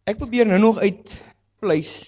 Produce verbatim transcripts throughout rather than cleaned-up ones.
Ek probeer nou nog uitpleis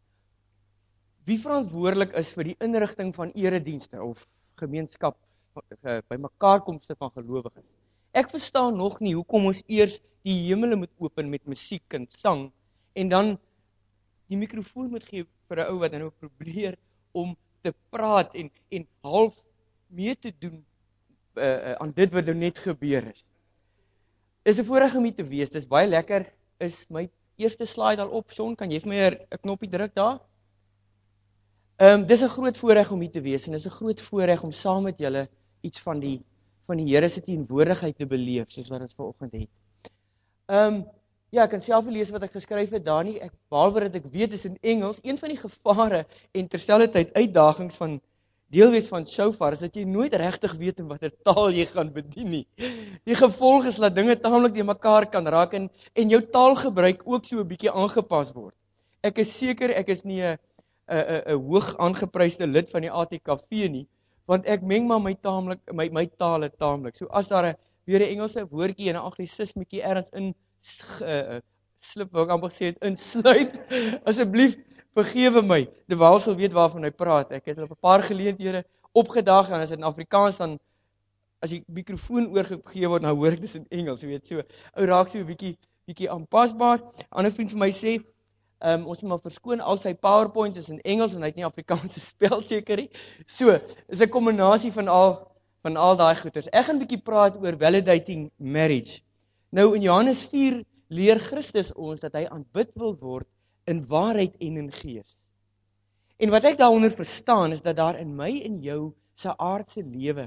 wie verantwoordelik is vir die inrigting van eredienste of gemeenskap by mekaarkomste van gelowiges. Ek verstaan nog nie hoekom ons eers die hemele moet open met musiek en sang en dan die mikrofoon moet gee vir 'n ou wat nou probeer om te praat en en half mee te doen uh, uh, aan dit wat nou net gebeur is. Is 'n voorreg om hier te wees. Dis baie lekker. Is my eerste slide al op, Son? Kan jy vir my 'n knoppie druk daar? Ehm um, dis 'n groot voorreg om hier te wees en dis 'n groot voorreg om saam met julle iets van die van die Here se teenwoordigheid te beleef soos wat ons vanoggend het. Ehm um, ja, ek kan self lees wat ek geskryf het daar nie. Ek behalwe dat ek weet is in Engels. Een van die gevare en terselfdertyd uitdagings van deel wees van shofar is dat jy nooit regtig weet in watter taal jy gaan bedien nie. Die gevolg is dat dinge taamlik die mekaar kan raak en en jou taalgebruik ook so 'n bietjie aangepas word. Ek is seker ek is nie 'n 'n 'n hoog aangepryste lid van die A T K V nie, want ek meng maar my taamlik my my tale taamlik. So as daar 'n weer 'n Engelse woordjie en 'n anglisismetjie ergens in uh, slip, wou ek amper sê het insluit, asseblief vergewe my, terwyl sal weet waarvan hy praat. Ek het op 'n paar geleenthede opgedag en as dit in Afrikaans dan as die mikrofoon oorgegee word, nou hoor ek dis in Engels, jy weet, so ou raak so 'n bietjie bietjie aanpasbaar. 'n Ander vriend vir my sê, um, ons moet maar verskoon, al sy PowerPoint is in Engels en hy het nie Afrikaanse spel seker nie. So, is 'n kombinasie van al van al daai goeters. Ek gaan 'n bietjie praat oor validating marriage. Nou in Johannes vier leer Christus ons dat hy aanbid wil word in waarheid en in gees. En wat ek daaronder verstaan is dat daar in my en jou se aardse lewe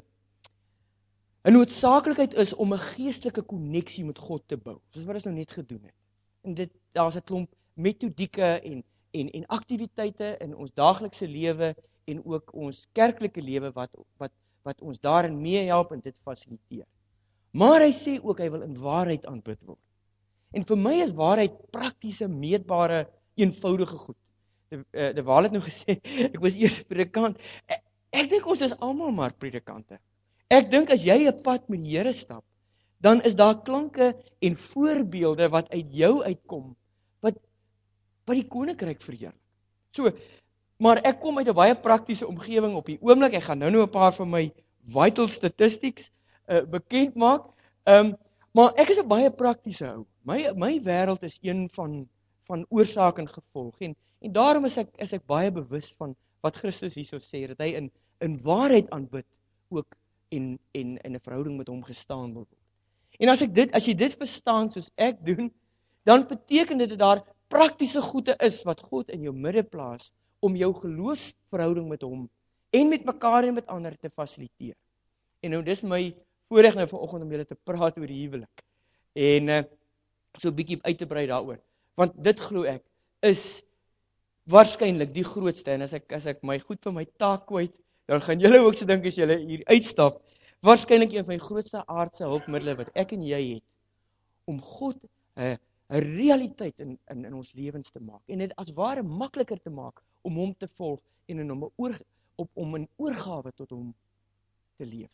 'n noodsaaklikheid is om 'n geestelike koneksie met God te bou, soos wat ons nou net gedoen het. En dit daar's 'n klomp metodieke en en en aktiwiteite in ons daaglikse lewe en ook ons kerklike lewe wat wat wat ons daarin meehelp en dit fasiliteer. Maar hy sê ook hy wil in waarheid aanbid word. En vir my is waarheid praktiese, meetbare, eenvoudige goed. De, de Waal het nou gesê, ek was eers 'n predikant. Ek, ek dink ons is almal maar predikante. Ek dink as jy 'n pad met die Here stap, dan is daar klanke en voorbeelde wat uit jou uitkom, wat wat die koninkryk verheerlik. So, maar ek kom uit 'n baie praktiese omgewing op die oomblik. Ek gaan nou nou 'n paar van my vital statistics uh, bekend maak. Um, maar ek is 'n baie praktiese ou. My my wêreld is een van van oorsaak en gevolg en en daarom is ek is ek baie bewus van wat Christus hierso sê dat hy in in waarheid aanbid ook en en in 'n verhouding met hom gestaan wil word. En as ek dit as jy dit verstaan soos ek doen, dan beteken dit dat daar praktiese goede is wat God in jou midde plaas om jou geloofsverhouding met hom en met mekaar en met ander te fasiliteer. En nou dis my voorreg nou vanoggend om julle te praat oor die huwelik. En uh, so 'n bietjie uit te brei daaroor. Want dit glo ek is waarskynlik die grootste en as ek as ek my goed vir my taak kwyt, dan gaan julle ook so dink as julle hier uitstap, waarskynlik een van die grootste aardse hulpmiddels wat ek en jy het om God 'n uh, 'n realiteit in in in ons lewens te maak en dit as ware makliker te maak om hom te volg en in hom 'n oor op om 'n oorgawe tot hom te leef.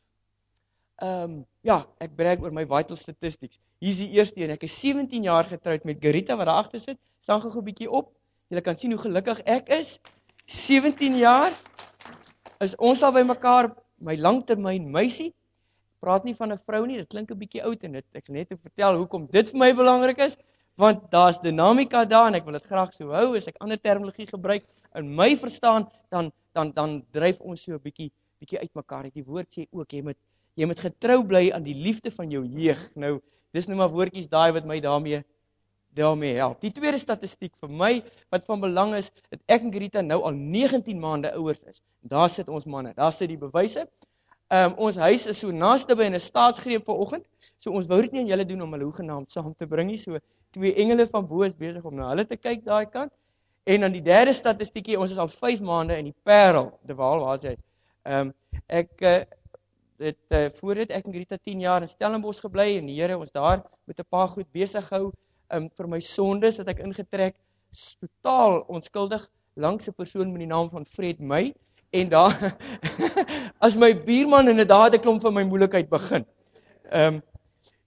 Ehm um, ja, ek brag oor my vital statistics. Hier is die eerste een. Ek is sewentien jaar getroud met Gerita wat daar agter sit. Staan gou 'n bietjie op. Julle kan sien hoe gelukkig ek is. sewentien jaar is ons al by mekaar, my langtermyn meisie. Praat nie van 'n vrou nie, dit klink 'n bietjie oud en dit ek sal net vertel hoekom dit vir my belangrik is, want daar's dinamika daar en ek wil dit graag so hou. As ek ander terminologie gebruik in my verstaan, dan dan dan dryf ons so 'n bietjie bietjie uitmekaar. Die woord sê ook jy moet jy moet getrou bly aan die liefde van jou jeug. Nou, dis nou maar woordjies daai wat my daarmee daarmee help. Die tweede statistiek vir my wat van belang is, dat ek en Greta nou al negentien maande ouer is. Daar sit ons manne, daar sit die bewyse. Um, ons huis is so naaste by in 'n staatsgreep vanoggend, so ons wou dit nie aan julle doen om hulle hoegenaamd saam te bring nie, so twee engele van bo is besig om na hulle te kyk daai kant. En dan die derde statistiekie, ons is al vyf maande in die Parel, de Waal, waar is hy? Um, ek uh, het uh, voor dit ek en Greta tien jaar in Stellenbosch gebly en die Here ons daar met 'n paar goed besig hou. Um, vir my sondes het ek ingetrek, totaal onskuldig, langs 'n persoon met die naam van Fred May. En daar, as my buurman inderdaad 'n klomp van my moeilikheid begin. Ehm, um,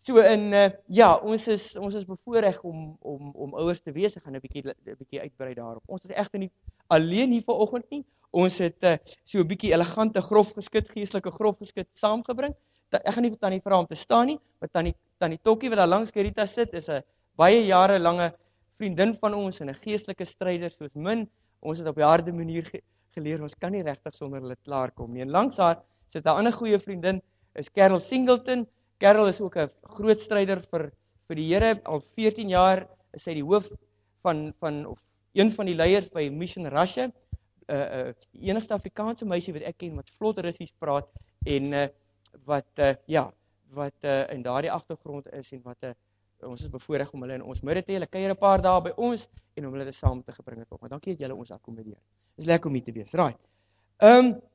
So in uh, ja, ons is ons is bevoorreg om om om ouers te wees. Ek gaan 'n bietjie 'n bietjie uitbrei daarop. Ons is egter nie alleen hier vanoggend nie. Ons het uh, so 'n bietjie elegante grof geskit, geestelike grof geskit saamgebring. Ta, ek gaan nie vir Tannie vra om te staan nie, maar Tannie Tannie Tokkie wat daar langs Gerita sit, is 'n baie jare lange vriendin van ons en 'n geestelike stryder soos min. Ons het op die harde manier ge, geleer, ons kan nie regtig sonder hulle klaarkom nie. En langs haar sit 'n ander goeie vriendin, is Carol Singleton. Carol is ook 'n groot stryder vir vir die Here. Al veertien jaar is sy die hoof van van of een van die leiers by Mission Russia. Uh, uh, die enigste Afrikaanse meisie wat ek ken wat vlot Russies praat en uh, wat uh, ja, wat uh, in daardie agtergrond is en wat 'n uh, ons is bevoorreg om hulle in ons midde te hê. Hulle kuier 'n paar dae by ons en om hulle dit saam te gebring het. Maar dankie dat julle ons akkommodeer. Dis lekker om hier te wees. Right. Ehm um,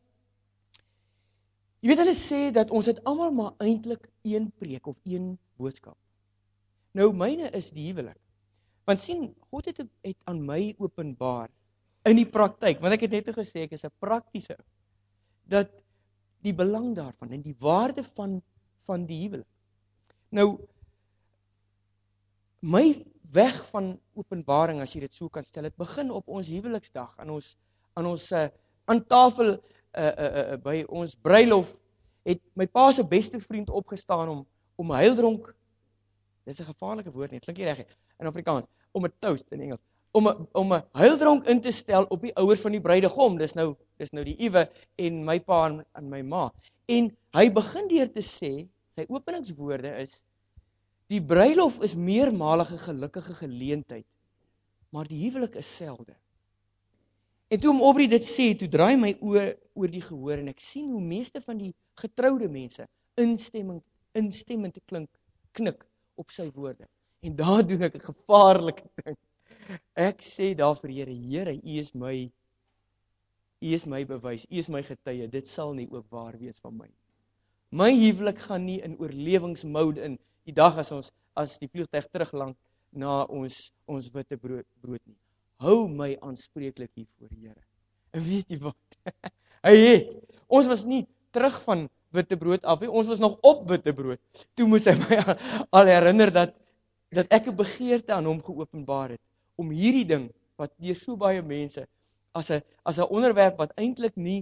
Jy weet hulle sê dat ons het almal maar eintlik een preek of een boodskap. Nou myne is die huwelik. Want sien, God het het aan my openbaar in die praktyk, want ek het net gesê ek is 'n praktiese, dat die belang daarvan en die waarde van van die huwelik. Nou my weg van openbaring, as jy dit so kan stel, het begin op ons huweliksdag aan ons aan ons uh, aan tafel Uh, uh, uh, by ons bruilof het my pa se beste vriend opgestaan om om 'n huildronk, dit is 'n gevaarlike woord nie, klink nie reg in Afrikaans, om 'n toast in Engels, om 'n om 'n huildronk in te stel op die ouers van die bruidegom. Dis nou dis nou die Iwe en my pa en, en my ma. En hy begin deur te sê, sy openingswoorde is: die bruilof is meermalige gelukkige geleentheid, maar die huwelik is selde. En toe om Aubrey dit sê, toe draai my oor oor die gehoor en ek sien hoe meeste van die getroude mense instemming instemmend te klink knik op sy woorde. En daar doen ek 'n gevaarlike ding. Ek sê daar vir Here, Here, U is my U is my bewys, U is my getuie. Dit sal nie ook waar wees van my. My huwelik gaan nie in oorlewingsmode in die dag as ons as die vliegtuig terugland na ons ons witte brood brood nie. Hou my aanspreeklik hier voor die Here. En weet jy wat? Hy het. Ons was nie terug van witbrood af nie, ons was nog op witbrood. Toe moes hy my al herinner dat dat ek 'n begeerte aan hom geopenbaar het om hierdie ding wat deur so baie mense as 'n as 'n onderwerp wat eintlik nie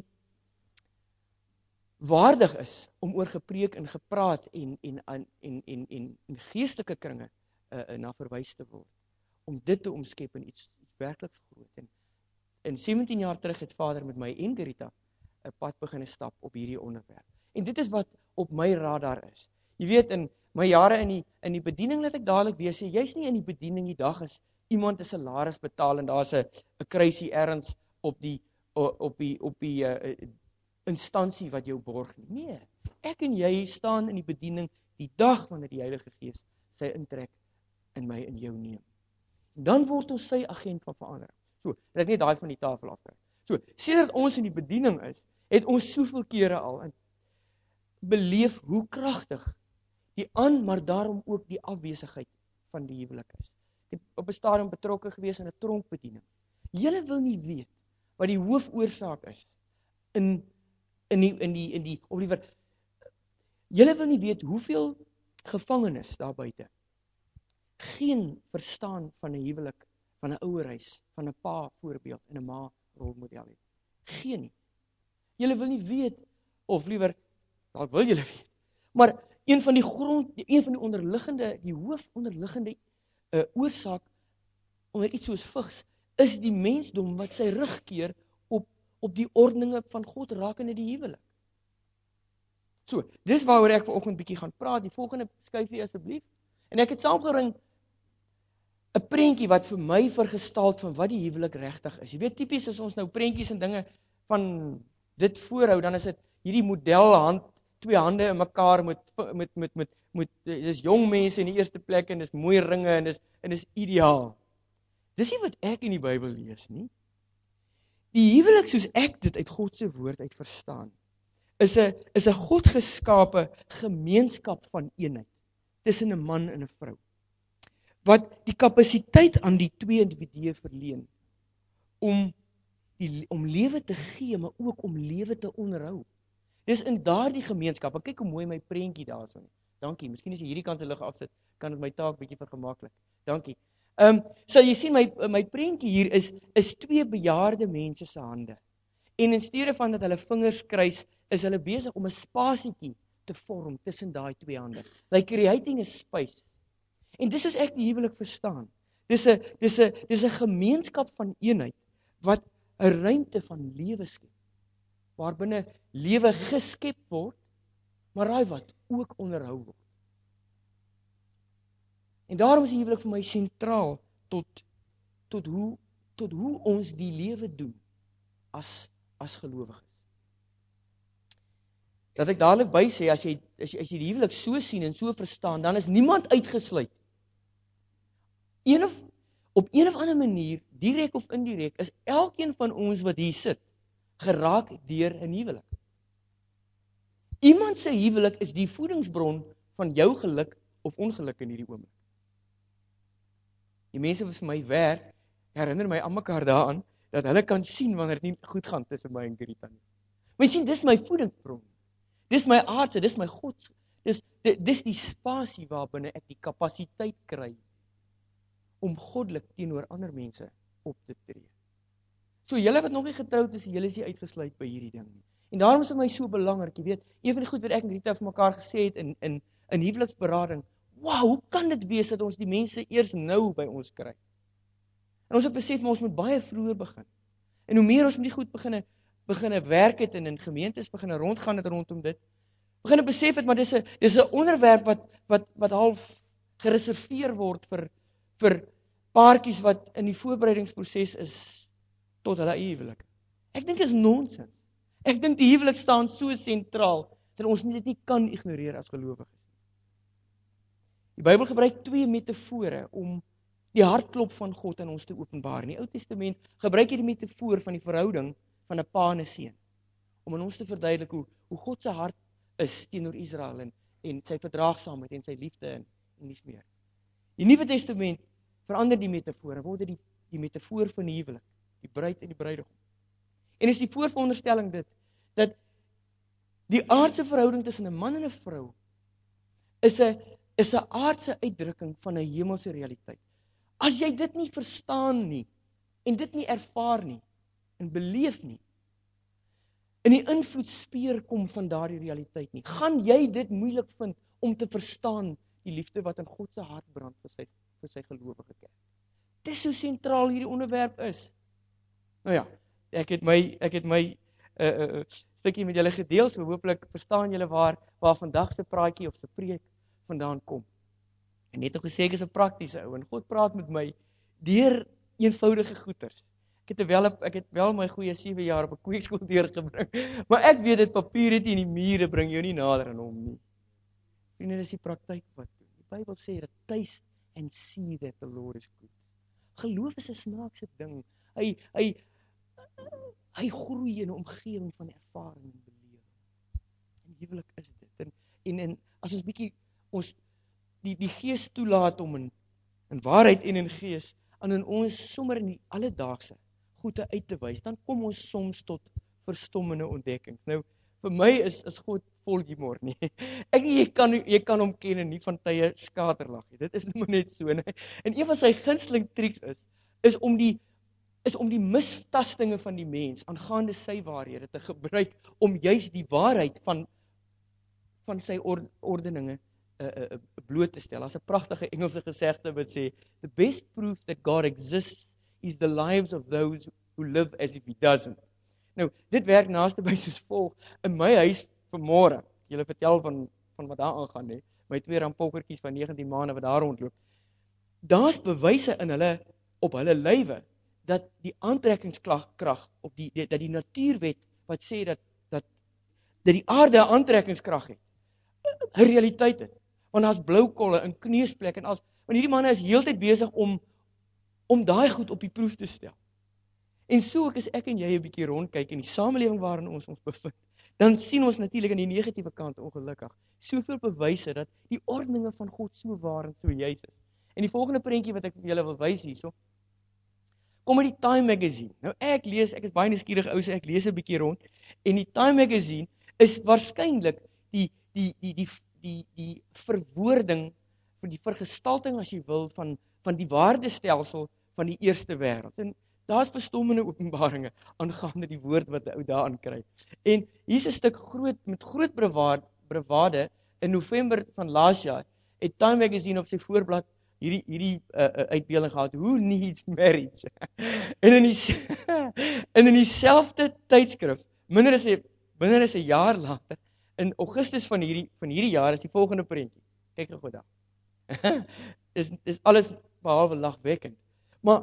waardig is om oor gepreek en gepraat en en en en en en in geestelike kringe uh, na verwys te word, om dit te omskep in iets werklik groot. En in sewentien jaar terug het Vader met my en Gerita 'n pad begin stap op hierdie onderwerp. En dit is wat op my radar is. Jy weet, in my jare in die in die bediening, laat ek dadelik weer sê, jy's nie in die bediening die dag as iemand 'n salaris betaal en daar's 'n 'n kruisie ergens op die op die op die uh, instansie wat jou borg nie. Nee, ek en jy staan in die bediening die dag wanneer die Heilige Gees sy intrek in my en jou neem. Dan word ons sy agent van verandering. So, dat ek net daai van die tafel afkry. So, sedert ons in die bediening is, het ons soveel kere al in beleef hoe kragtig die aan, maar daarom ook die afwesigheid van die huwelik is. Ek het op 'n stadium betrokke gewees in 'n tronkbediening. Julle wil nie weet wat die hoofoorsaak is in in die in die in die of liewer julle wil nie weet hoeveel gevangenes daar buite geen verstaan van 'n huwelik, van 'n ouerhuis, van 'n pa voorbeeld en 'n ma rolmodel het. Geen nie. Julle wil nie weet of liewer dalk wil julle weet. Maar een van die grond een van die onderliggende die hoofonderliggende uh, oorsaak onder iets soos vigs is die mensdom wat sy rug keer op op die ordeninge van God rakende die huwelik. So, dis waaroor ek vanoggend bietjie gaan praat. Die volgende skyfie asseblief. En ek het saamgebring 'n prentjie wat vir my vergestaal van wat die huwelik regtig is. Jy weet, tipies as ons nou prentjies en dinge van dit voorhou, dan is dit hierdie modelhand, twee hande in mekaar met met met met met dis jong mense in die eerste plek en dis mooi ringe en dis en dis ideaal. Dis nie wat ek in die Bybel lees nie. Die huwelik soos ek dit uit God se woord uit verstaan, is 'n is 'n God geskape gemeenskap van eenheid tussen 'n man en 'n vrou. Wat die kapasiteit aan die twee individue verleen om die om lewe te gee, maar ook om lewe te onderhou. Dis in daardie gemeenskap. Ek kyk hoe mooi my prentjie daarso. Dankie. Miskien as jy hierdie kant se lig afsit, kan dit my taak bietjie vergemaklik. Dankie. Ehm, um, so jy sien my my prentjie hier is is twee bejaarde mense se hande. En in steede van dat hulle vingers kruis, is hulle besig om 'n spasietjie te vorm tussen daai twee hande. Like creating a space. En dis is ek die huwelik verstaan. Dis 'n dis 'n dis 'n gemeenskap van eenheid wat 'n ruimte van lewe skep. Waarbinne lewe geskep word, maar raai wat, ook onderhou word. En daarom is die huwelik vir my sentraal tot tot hoe tot hoe ons die lewe doen as as gelowiges. Dat ek dadelik by sê, as jy as jy, as jy die huwelik so sien en so verstaan, dan is niemand uitgesluit. Een of op een of ander manier, direk of indirek, is elkeen van ons wat hier sit geraak deur 'n huwelik. Iemand se huwelik is die voedingsbron van jou geluk of ongeluk in hierdie oomblik. Die mense wat vir my werk, herinner my aan mekaar daaraan dat hulle kan sien wanneer dit nie goed gaan tussen my en Greta nie. Maar jy sien, dis my voedingsbron. Dis my aardse, dis my God. Dis dis die spasie waarbinne ek die kapasiteit kry om goddelik teenoor ander mense op te tree. So julle wat nog nie getroud is, julle is nie uitgesluit by hierdie ding nie. En daarom is dit my so belangrik, jy weet, een van die goed wat ek en Rita vir mekaar gesê het in in in huweliksberading, wow, hoe kan dit wees dat ons die mense eers nou by ons kry? En ons het besef, maar ons moet baie vroeër begin. En hoe meer ons met die goed beginne beginne werk het en in gemeentes beginne rondgaan het rondom dit, beginne besef het, maar dis 'n dis 'n onderwerp wat wat wat half gereserveer word vir vir paartjies wat in die voorbereidingsproses is tot hulle huwelik. Ek dink dit is nonsens. Ek dink die huwelik staan so sentraal dat ons dit nie kan ignoreer as gelowiges. Die Bybel gebruik twee metafore om die hartklop van God aan ons te openbaar. In die Ou Testament gebruik hy die metafoor van die verhouding van 'n pa en 'n seun om aan ons te verduidelik hoe hoe God se hart is teenoor Israel en en sy verdraagsaamheid en sy liefde en en dis meer. Die Nuwe Testament verander die metafoor en word dit die die metafoor van die huwelik, die bruid en die bruidegom. En is die voorveronderstelling dit dat die aardse verhouding tussen 'n man en 'n vrou is 'n is 'n aardse uitdrukking van 'n hemelse realiteit. As jy dit nie verstaan nie en dit nie ervaar nie en beleef nie, in die invloedspeer kom van daardie realiteit nie, gaan jy dit moeilik vind om te verstaan die liefde wat in God se hart brand vir sy vir sy gelowige kerk. Dis hoe sentraal hierdie onderwerp is. Nou ja, ek het my ek het my uh, uh, stukkie met julle gedeel, so hooplik verstaan julle waar waar vandag se praatjie of se preek vandaan kom. En net om gesê ek is 'n praktiese ou en God praat met my deur eenvoudige goeters. Ek het wel ek het wel my goeie sewe jaar op 'n kweekskool deurgebring, maar ek weet dit papier het in die mure bring jou nie nader aan hom nie. Vriende, dis die praktyk wat doen. Die Bybel sê dat taste and see that the Lord is good. Geloof is 'n snaakse ding. Hy hy hy groei in 'n omgewing van ervaring en belewing. En huwelik is dit. En en, en as ons bietjie ons die die Gees toelaat om in in waarheid en in gees aan in ons sommer in die alledaagse goede uit te wys, dan kom ons soms tot verstommende ontdekkings. Nou vir my is is God vol humor nie. Ek nie jy kan jy kan hom ken en nie van tye skaterlag nie. Dit is net so, nee. En een van sy gunsteling triks is is om die is om die mistastinge van die mens aangaande sy waarhede te gebruik om juis die waarheid van van sy or, ordeninge uh, uh, bloot te stel. As 'n pragtige Engelse gesegde wat sê, the best proof that God exists is the lives of those who live as if he doesn't. Nou, dit werk naaste by soos volg. In my huis vanmôre, julle vertel van van wat daar aangaan, hè. My twee rampolkertjies van negentien maande wat daar rondloop. Daar's bewyse in hulle op hulle lywe dat die aantrekkingskrag op die, die dat die natuurwet wat sê dat dat dat die aarde 'n aantrekkingskrag het, 'n realiteit het. Want daar's blou kolle in kneusplekke en as want hierdie manne is heeltyd besig om om daai goed op die proef te stel. En so ook as ek en jy 'n bietjie rondkyk in die samelewing waarin ons ons bevind, dan sien ons natuurlik aan die negatiewe kant ongelukkig soveel bewyse dat die ordeninge van God so waar en so juis is. En die volgende prentjie wat ek vir julle wil wys hierso, kom uit die Time Magazine. Nou ek lees, ek is baie nuuskierig ou, so ek lees 'n bietjie rond en die Time Magazine is waarskynlik die die die die die die verwoording van die vergestalting as jy wil van van die waardestelsel van die eerste wêreld. En daar's verstommende openbaringe aangaande die woord wat 'n ou daaraan kry. En hier's 'n stuk groot met groot brewade, brewade in November van laas jaar het Time Magazine op sy voorblad hierdie hierdie uh, uh, uitbeelding gehad. Who needs marriage? en in die en in dieselfde tydskrif, minder as 'n minder as 'n jaar later, in Augustus van hierdie van hierdie jaar is die volgende prentjie. Kyk gou daar. is is alles behalwe lagwekkend. Maar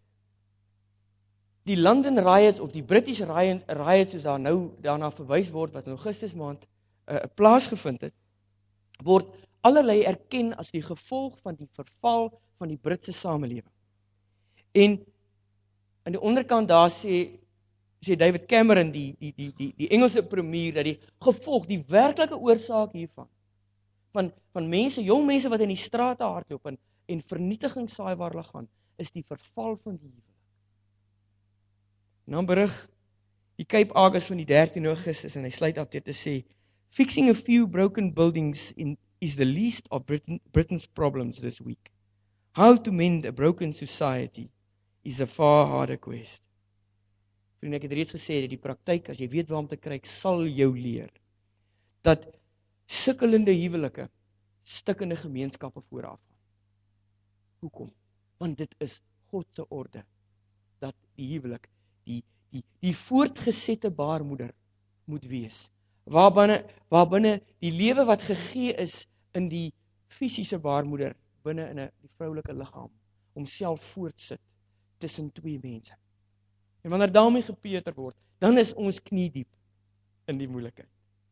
die London riots of die British riots soos daar nou daarna verwys word wat in Augustus maand 'n uh, plaasgevind het, word allerlei erken as die gevolg van die verval van die Britse samelewing. En aan die onderkant daar sê sê David Cameron, die die die die die Engelse premier, dat die gevolg, die werklike oorsaak hiervan van van mense, jong mense wat in die strate hardloop en en vernietiging saai waar hulle gaan, is die verval van die huwelik. En dan berig die Cape Argus van die dertiende Augustus en hy sluit af deur te sê, fixing a few broken buildings in is the least of Britain, Britain's problems this week. How to mend a broken society is a far harder quest. Vriende, ek het reeds gesê dat die praktyk, as jy weet waar om te kyk, sal jou leer dat sukkelende huwelike stikkende gemeenskappe vooraf gaan. Hoekom? Want dit is God se orde dat die huwelik die die die voortgesette baarmoeder moet wees. Waarbinne waarbinne die lewe wat gegee is in die fisiese baarmoeder binne in 'n die vroulike liggaam homself voortsit tussen twee mense. En wanneer daarmee gepeter word, dan is ons knie diep in die moeilikheid.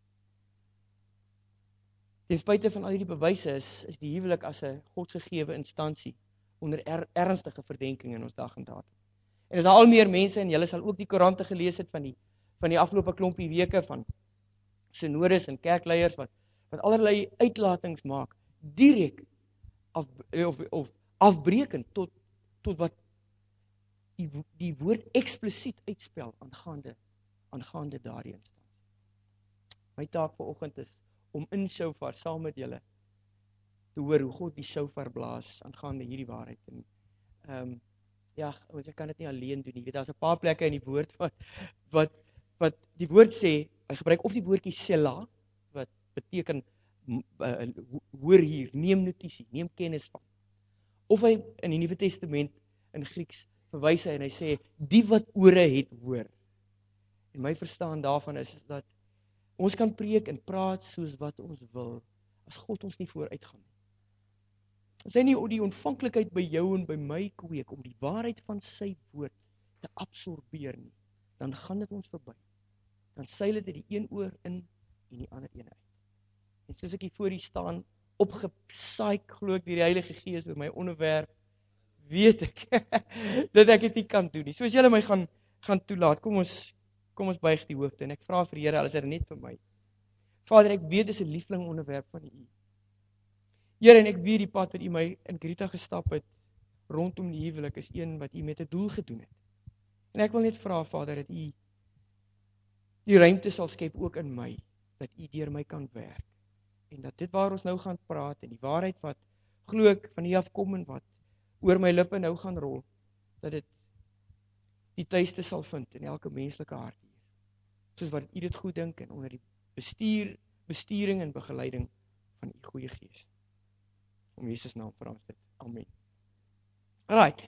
Ten spyte van al hierdie bewyse is is die huwelik as 'n Godgegewe instansie onder er, ernstige verdenking in ons dag en datum. En as daar al meer mense en julle sal ook die koerante gelees het van die van die afgelope klompie weke van synodes en kerkleiers wat wat allerlei uitlatings maak direk af of of afbreekend tot tot wat die die woord eksplisiet uitspel aangaande aangaande daardie instansie. My taak vanoggend is om in shofar saam met julle te hoor hoe God die shofar blaas aangaande hierdie waarheid. En ehm um, ja, ons kan dit nie alleen doen nie. Weet, daar's 'n paar plekke in die woord wat wat wat die woord sê, hy gebruik of die woordjie sela wat beteken uh, hoor hier, neem notisie, neem kennis van. Of hy in die Nuwe Testament in Grieks verwys hy en hy sê die wat ore het hoor. En my verstaan daarvan is dat ons kan preek en praat soos wat ons wil as God ons nie vooruit gaan nie. As hy nie die ontvanklikheid by jou en by my kweek om die waarheid van sy woord te absorbeer nie, dan gaan dit ons verby. Dan seil dit uit die een oor in en die ander een uit. En soos ek hier voor hier staan, opgesaik glo ek deur die Heilige Gees oor my onderwerp, weet ek dat ek dit nie kan doen nie. So as julle my gaan gaan toelaat, kom ons kom ons buig die hoofde en ek vra vir Here, alles is net vir my. Vader, ek weet dis 'n liefling onderwerp van U. Here, en ek weet die pad wat U my in Greta gestap het rondom die huwelik is een wat U met 'n doel gedoen het. En ek wil net vra, Vader, dat U die ruimte sal skep ook in my, dat U deur my kan werk. En dat dit waar ons nou gaan praat en die waarheid wat glo ek van U afkom en wat oor my lippe nou gaan rol, dat dit die tuiste sal vind in elke menslike hart hier. Soos wat U dit goed dink en onder die bestuur, besturing en begeleiding van U goeie Gees. Om Jesus naam vra ons dit. Amen. Alright.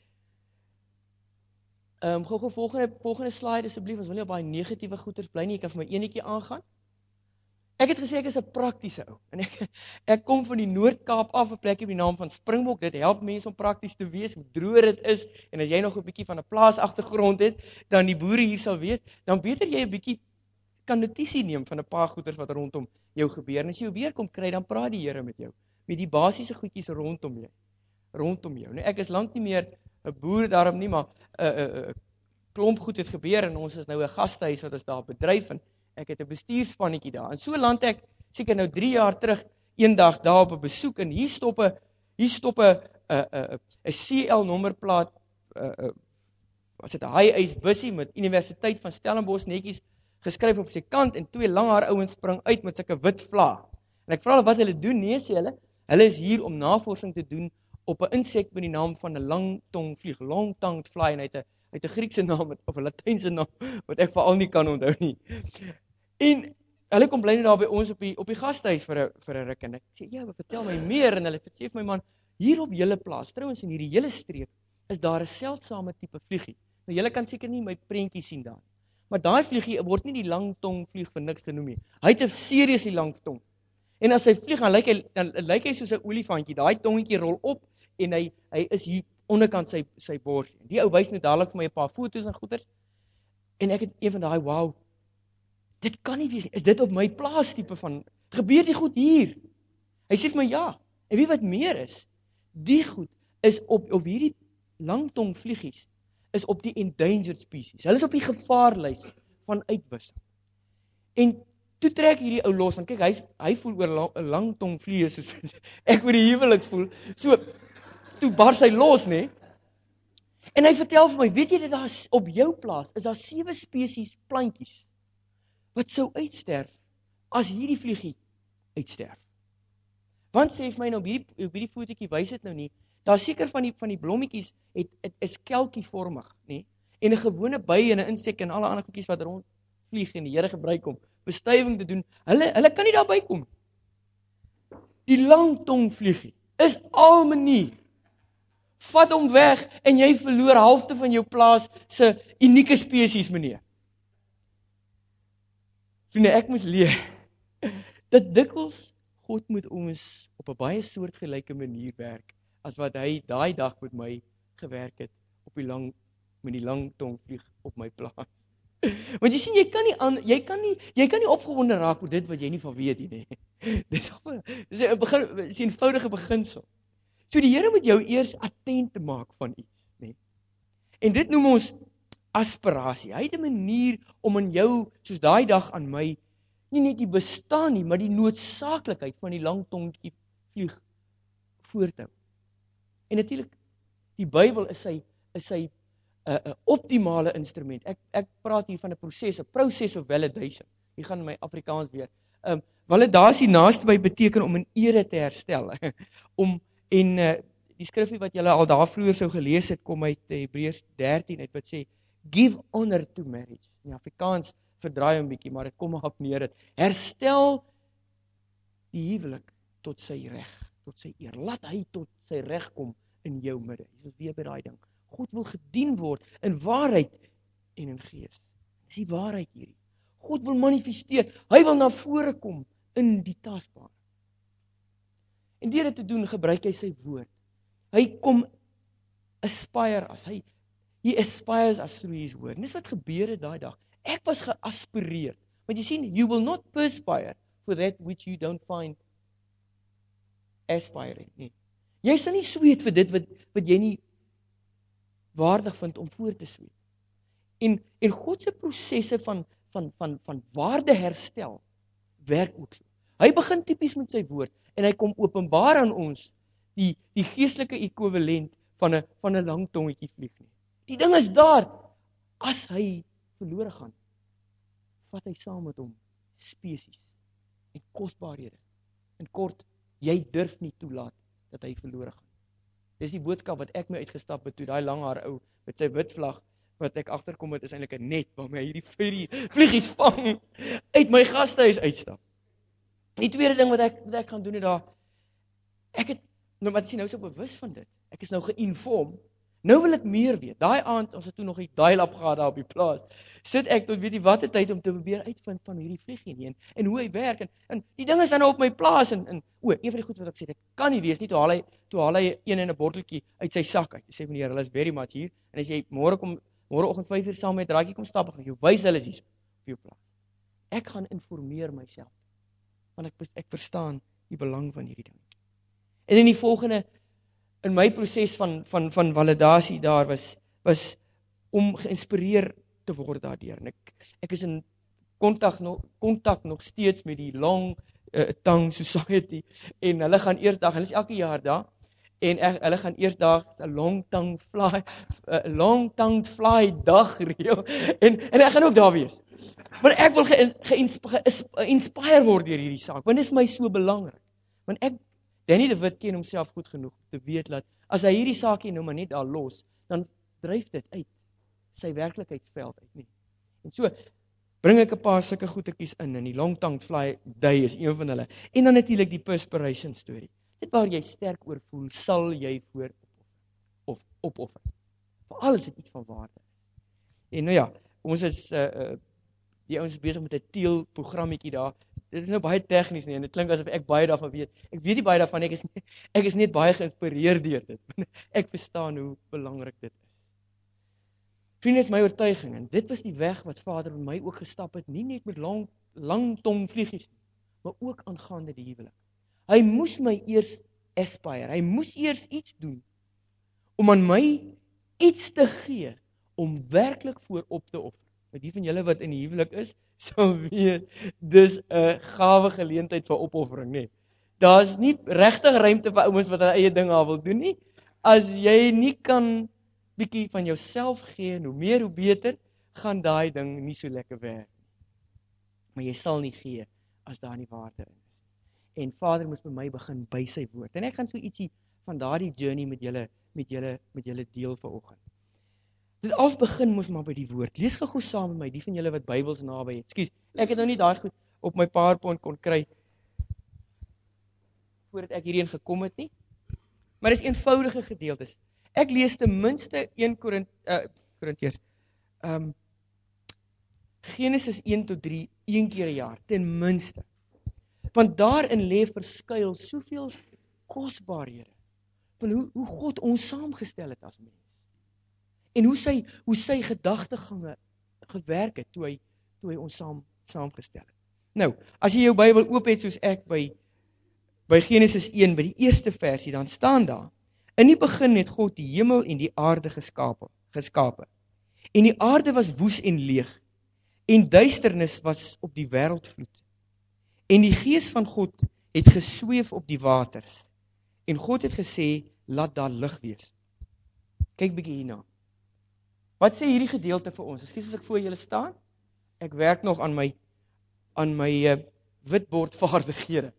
Ehm um, gou-gou volgende volgende slide asseblief. Ons wil nie op baie negatiewe goeters bly nie. Ek kan vir my enetjie aangaan. Ek het gesê ek is 'n praktiese ou. En ek ek kom van die Noord-Kaap af, 'n plekkie met die naam van Springbok. Dit help mense om prakties te wees, hoe droog dit is. En as jy nog 'n bietjie van 'n plaas agtergrond het, dan die boere hier sal weet, dan beter jy 'n bietjie kan notisie neem van 'n paar goeters wat rondom jou gebeur. En as jy weer kom kry, dan praat die Here met jou met die basiese goedjies rondom jou. Rondom jou. Nou ek is lank nie meer 'n boer daarom nie, maar 'n uh, 'n uh, uh, klomp goed het gebeur en ons is nou 'n gastehuis wat ons daar bedryf en ek het 'n bestuurspannetjie daar. En so land ek seker nou drie jaar terug eendag daar op 'n besoek en hier stop 'n hier stop 'n 'n 'n 'n C L nommerplaat uh uh was dit 'n high-ace bussie met Universiteit van Stellenbosch netjies geskryf op sy kant en twee langhaar ouens spring uit met sulke wit vlae. En ek vra hulle wat hulle doen, nee sê hulle, hulle is hier om navorsing te doen op 'n insek met die naam van 'n langtongvlieg, long-tongued fly, en hy het 'n hy het 'n Griekse naam of 'n Latynse naam wat ek veral nie kan onthou nie. En hulle kom bly net daar by ons op die op die gastehuis vir 'n vir 'n ruk en ek sê ja, vertel my meer en hulle sê vir my man, hier op julle plaas, trouens in hierdie hele streek is daar 'n seldsame tipe vliegie. Nou julle kan seker nie my prentjie sien daar. Maar daai vliegie word nie die langtongvlieg vir niks genoem nie. Hy het 'n seriously lang tong. En as hy vlieg, dan lyk hy dan lyk hy soos 'n olifantjie. Daai tongetjie rol op en hy hy is hier onderkant sy sy bors. Die ou wys net dadelik vir my 'n paar foto's en goeters. En ek het een van daai wow. Dit kan nie wees nie. Is dit op my plaas tipe van gebeur die goed hier? Hy sê vir my ja. En weet wat meer is? Die goed is op op hierdie langtongvliegies is op die endangered species. Hulle is op die gevaarlys van uitwissing. En toe trek hierdie ou los, want kyk, hy hy voel oor 'n lang, langtongvlieg soos ek oor die huwelik voel. So toe bars hy los, nê? En hy vertel vir my, weet jy dat daar op jou plaas is daar sewe spesies plantjies wat sou uitsterf as hierdie vliegie uitsterf. Want sê vir my nou op hierdie op hierdie fotootjie wys dit nou nie. Daar seker van die van die blommetjies het, het is kelkievormig, nê? En 'n gewone by en 'n insek en alle ander goedjies wat rond vlieg en die Here gebruik om bestuiving te doen, hulle hulle kan nie daarby kom. Die langtongvliegie is al manier. Vat hom weg en jy verloor halfte van jou plaas se unieke spesies, meneer. Vriende, ek moes leer dat dikwels God moet ons op 'n baie soortgelyke manier werk as wat hy daai dag met my gewerk het op die lang met die langtongvlieg op my plaas. Want jy sien, jy kan nie aan, jy kan nie jy kan nie opgewonde raak oor dit wat jy nie van weet nie, nê. Dis 'n begin, dis 'n eenvoudige beginsel. So die Here moet jou eers attent maak van iets, nê. En dit noem ons aspirasie. Hy het 'n manier om in jou, soos daai dag aan my, nie net die bestaan nie, maar die noodsaaklikheid van die langtongkie vlieg voor te hou. En natuurlik, die Bybel is sy is sy 'n uh, 'n uh, optimale instrument. Ek ek praat hier van 'n proses, 'n process of validation. Hier gaan my Afrikaans weer. Ehm um, validasie naaste by beteken om in ere te herstel. om en uh, die skrifgie wat julle al daar vroeër sou gelees het, kom uit Hebreërs dertien uit wat sê give honor to marriage. In Afrikaans verdraai hom bietjie, maar dit kom op neer dit. Herstel die huwelik tot sy reg, tot sy eer. Laat hy tot sy reg kom in jou midde. Dis ons weer by daai ding. God wil gedien word in waarheid en in gees. Dis die waarheid hierdie. God wil manifesteer. Hy wil na vore kom in die tasbare. En deur dit te doen, gebruik hy sy woord. Hy kom aspire as hy he aspires us through his word. En dis wat gebeur het daai dag. Ek was geaspireer. Want jy sien, you will not perspire for that which you don't find aspiring nie. Jy sal nie sweet vir dit wat wat jy nie waardig vind om voor te sweet. En en God se prosesse van van van van waarde herstel werk ook so. Hy begin tipies met sy woord en hy kom openbaar aan ons die die geestelike ekwivalent van 'n van 'n lang tongetjie vlieg nie. Die ding is daar, as hy verlore gaan, vat hy saam met hom spesies en kosbarehede. In kort, jy durf nie toelaat dat hy verlore gaan. Dis die boodskap wat ek my uitgestap het toe daai lang haar ou met sy wit vlag wat ek agterkom het is eintlik 'n net waarmee hy hierdie vier vliegies vang uit my gastehuis uitstap. Die tweede ding wat ek wat ek gaan doen is daar ek het nou wat sien nou so bewus van dit. Ek is nou geïnform. Nou wil ek meer weet. Daai aand, ons het toe nog die dial-up gehad daar op die plaas. Sit ek tot weet jy watter tyd om te probeer uitvind van hierdie vliegie nie en, en hoe hy werk en, en die ding is dan nou op my plaas en en o, een van die goed wat ek sê, dit kan nie wees nie toe haal hy toe haal hy een in 'n botteltjie uit sy sak uit. Hy sê meneer, hulle is very much hier en as jy môre kom môreoggend vyf uur saam met Draadjie kom stap, gaan jy wys hulle is hier op jou plaas. Ek gaan informeer myself. Want ek ek verstaan die belang van hierdie ding. En in die volgende in my proses van van van validasie daar was was om geïnspireer te word daardeur. En ek ek is in kontak nog kontak nog steeds met die Long uh, Tongue Society en hulle gaan eersdag, hulle is elke jaar daar En ek, hulle gaan eers daar 'n long tongue fly, 'n long tongued fly dag reël en en ek gaan ook daar wees. Maar ek wil ge-inspireer word deur hierdie saak, want dit is my so belangrik. Want ek Danny de Wit ken homself goed genoeg te weet dat as hy hierdie saakie nou maar net daar los, dan dryf dit uit sy werklikheidsveld uit nie. En so bring ek 'n paar sulke goetetjies in en die long tongued fly day is een van hulle. En dan natuurlik die perspiration storie. Dit waar jy sterk oor voel, sal jy voor of opoffer. Veral is dit iets van waarde. En nou ja, ons is uh, uh, die ouens besig met 'n teel programmetjie daar. Dit is nou baie tegnies nie en dit klink asof ek baie daarvan weet. Ek weet nie baie daarvan, ek is nie, ek is net baie geïnspireer deur dit. Ek verstaan hoe belangrik dit is. Vriende, is my oortuiging en dit was die weg wat Vader met my ook gestap het, nie net met lang lang tong vliegies nie, maar ook aangaande die huwelik. Hy moes my eers aspire, hy moes eers iets doen om aan my iets te gee om werklik voorop te offer. Nou die van julle wat in die huwelik is, sal weet, dis 'n gawe geleentheid vir opoffering, nee. Daar's nie regtig ruimte vir ouens wat hulle eie dinge al wil doen nie. As jy nie kan bietjie van jouself gee en hoe meer hoe beter, gaan daai ding nie so lekker werk nie. Maar jy sal nie gee as daar nie waarde in is. En Vader moes by my begin by sy woord. En ek gaan so ietsie van daardie journey met julle met julle met julle deel vanoggend. Dit alles begin moes maar by die woord. Lees gou-gou saam met my, die van julle wat Bybels naby het. Ekskuus, ek het nou nie daai goed op my PowerPoint kon kry voordat ek hierheen gekom het nie. Maar dis eenvoudige gedeeltes. Ek lees ten minste een Korint uh, Korintiërs. Ehm um, Genesis een tot drie een keer 'n jaar, ten minste. Want daarin lê verskuil soveel kosbarehede van hoe hoe God ons saamgestel het as mens. En hoe sy hoe sy gedagtegange gewerk het toe hy toe hy ons saam saamgestel het. Nou, as jy jou Bybel oop het soos ek by by Genesis een by die eerste versie, dan staan daar: In die begin het God die hemel en die aarde geskape, geskape. En die aarde was woes en leeg, en duisternis was op die wêreldvloed. En die Gees van God het gesweef op die waters. En God het gesê, laat daar lig wees. Kyk bietjie hierna. Wat sê hierdie gedeelte vir ons? Ekskuus as ek voor julle staan. Ek werk nog aan my aan my uh, witbordvaardighede.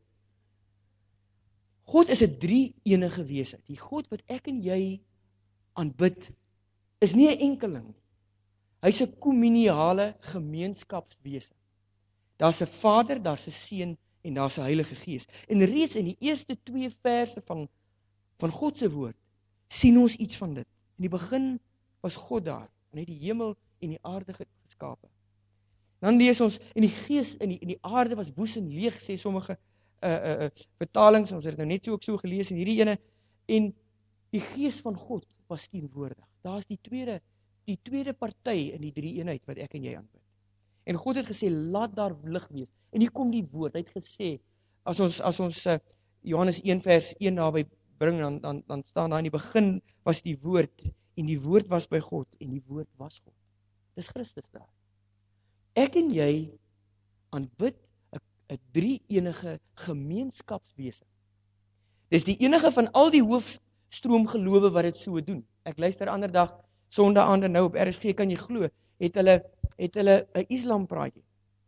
God is 'n drie-enige wese. Die God wat ek en jy aanbid, is nie 'n enkeling nie. Hy's 'n kommuniale gemeenskapswese. Daar's 'n Vader, daar's 'n Seun en daar's 'n Heilige Gees. En reeds in die eerste twee verse van van God se woord sien ons iets van dit. In die begin was God daar, en hy het die hemel en die aarde geskape. Dan lees ons, en die Gees in die, in die aarde was woes en leeg, sê sommige uh, uh, uh, vertalings, ons het nou net so ook so gelees in hierdie ene, en die Gees van God was teenwoordig. Daar's die tweede, die tweede party in die drie eenheid wat ek en jy aanbid. En God het gesê, laat daar lig wees. En hier kom die woord, hy het gesê, as ons, as ons uh, Johannes een vers een naby bring, dan, dan, dan staan daar in die begin was die woord, en die woord was by God, en die woord was God. Dis Christus daar. Ek en jy aanbid 'n drie-enige gemeenskapswese. Dis die enige van al die hoofstroom gelowe wat dit so doen. Ek luister ander dag, Sondae-aande nou op R S G, kan jy glo, het hulle het hulle 'n Islam praatjie.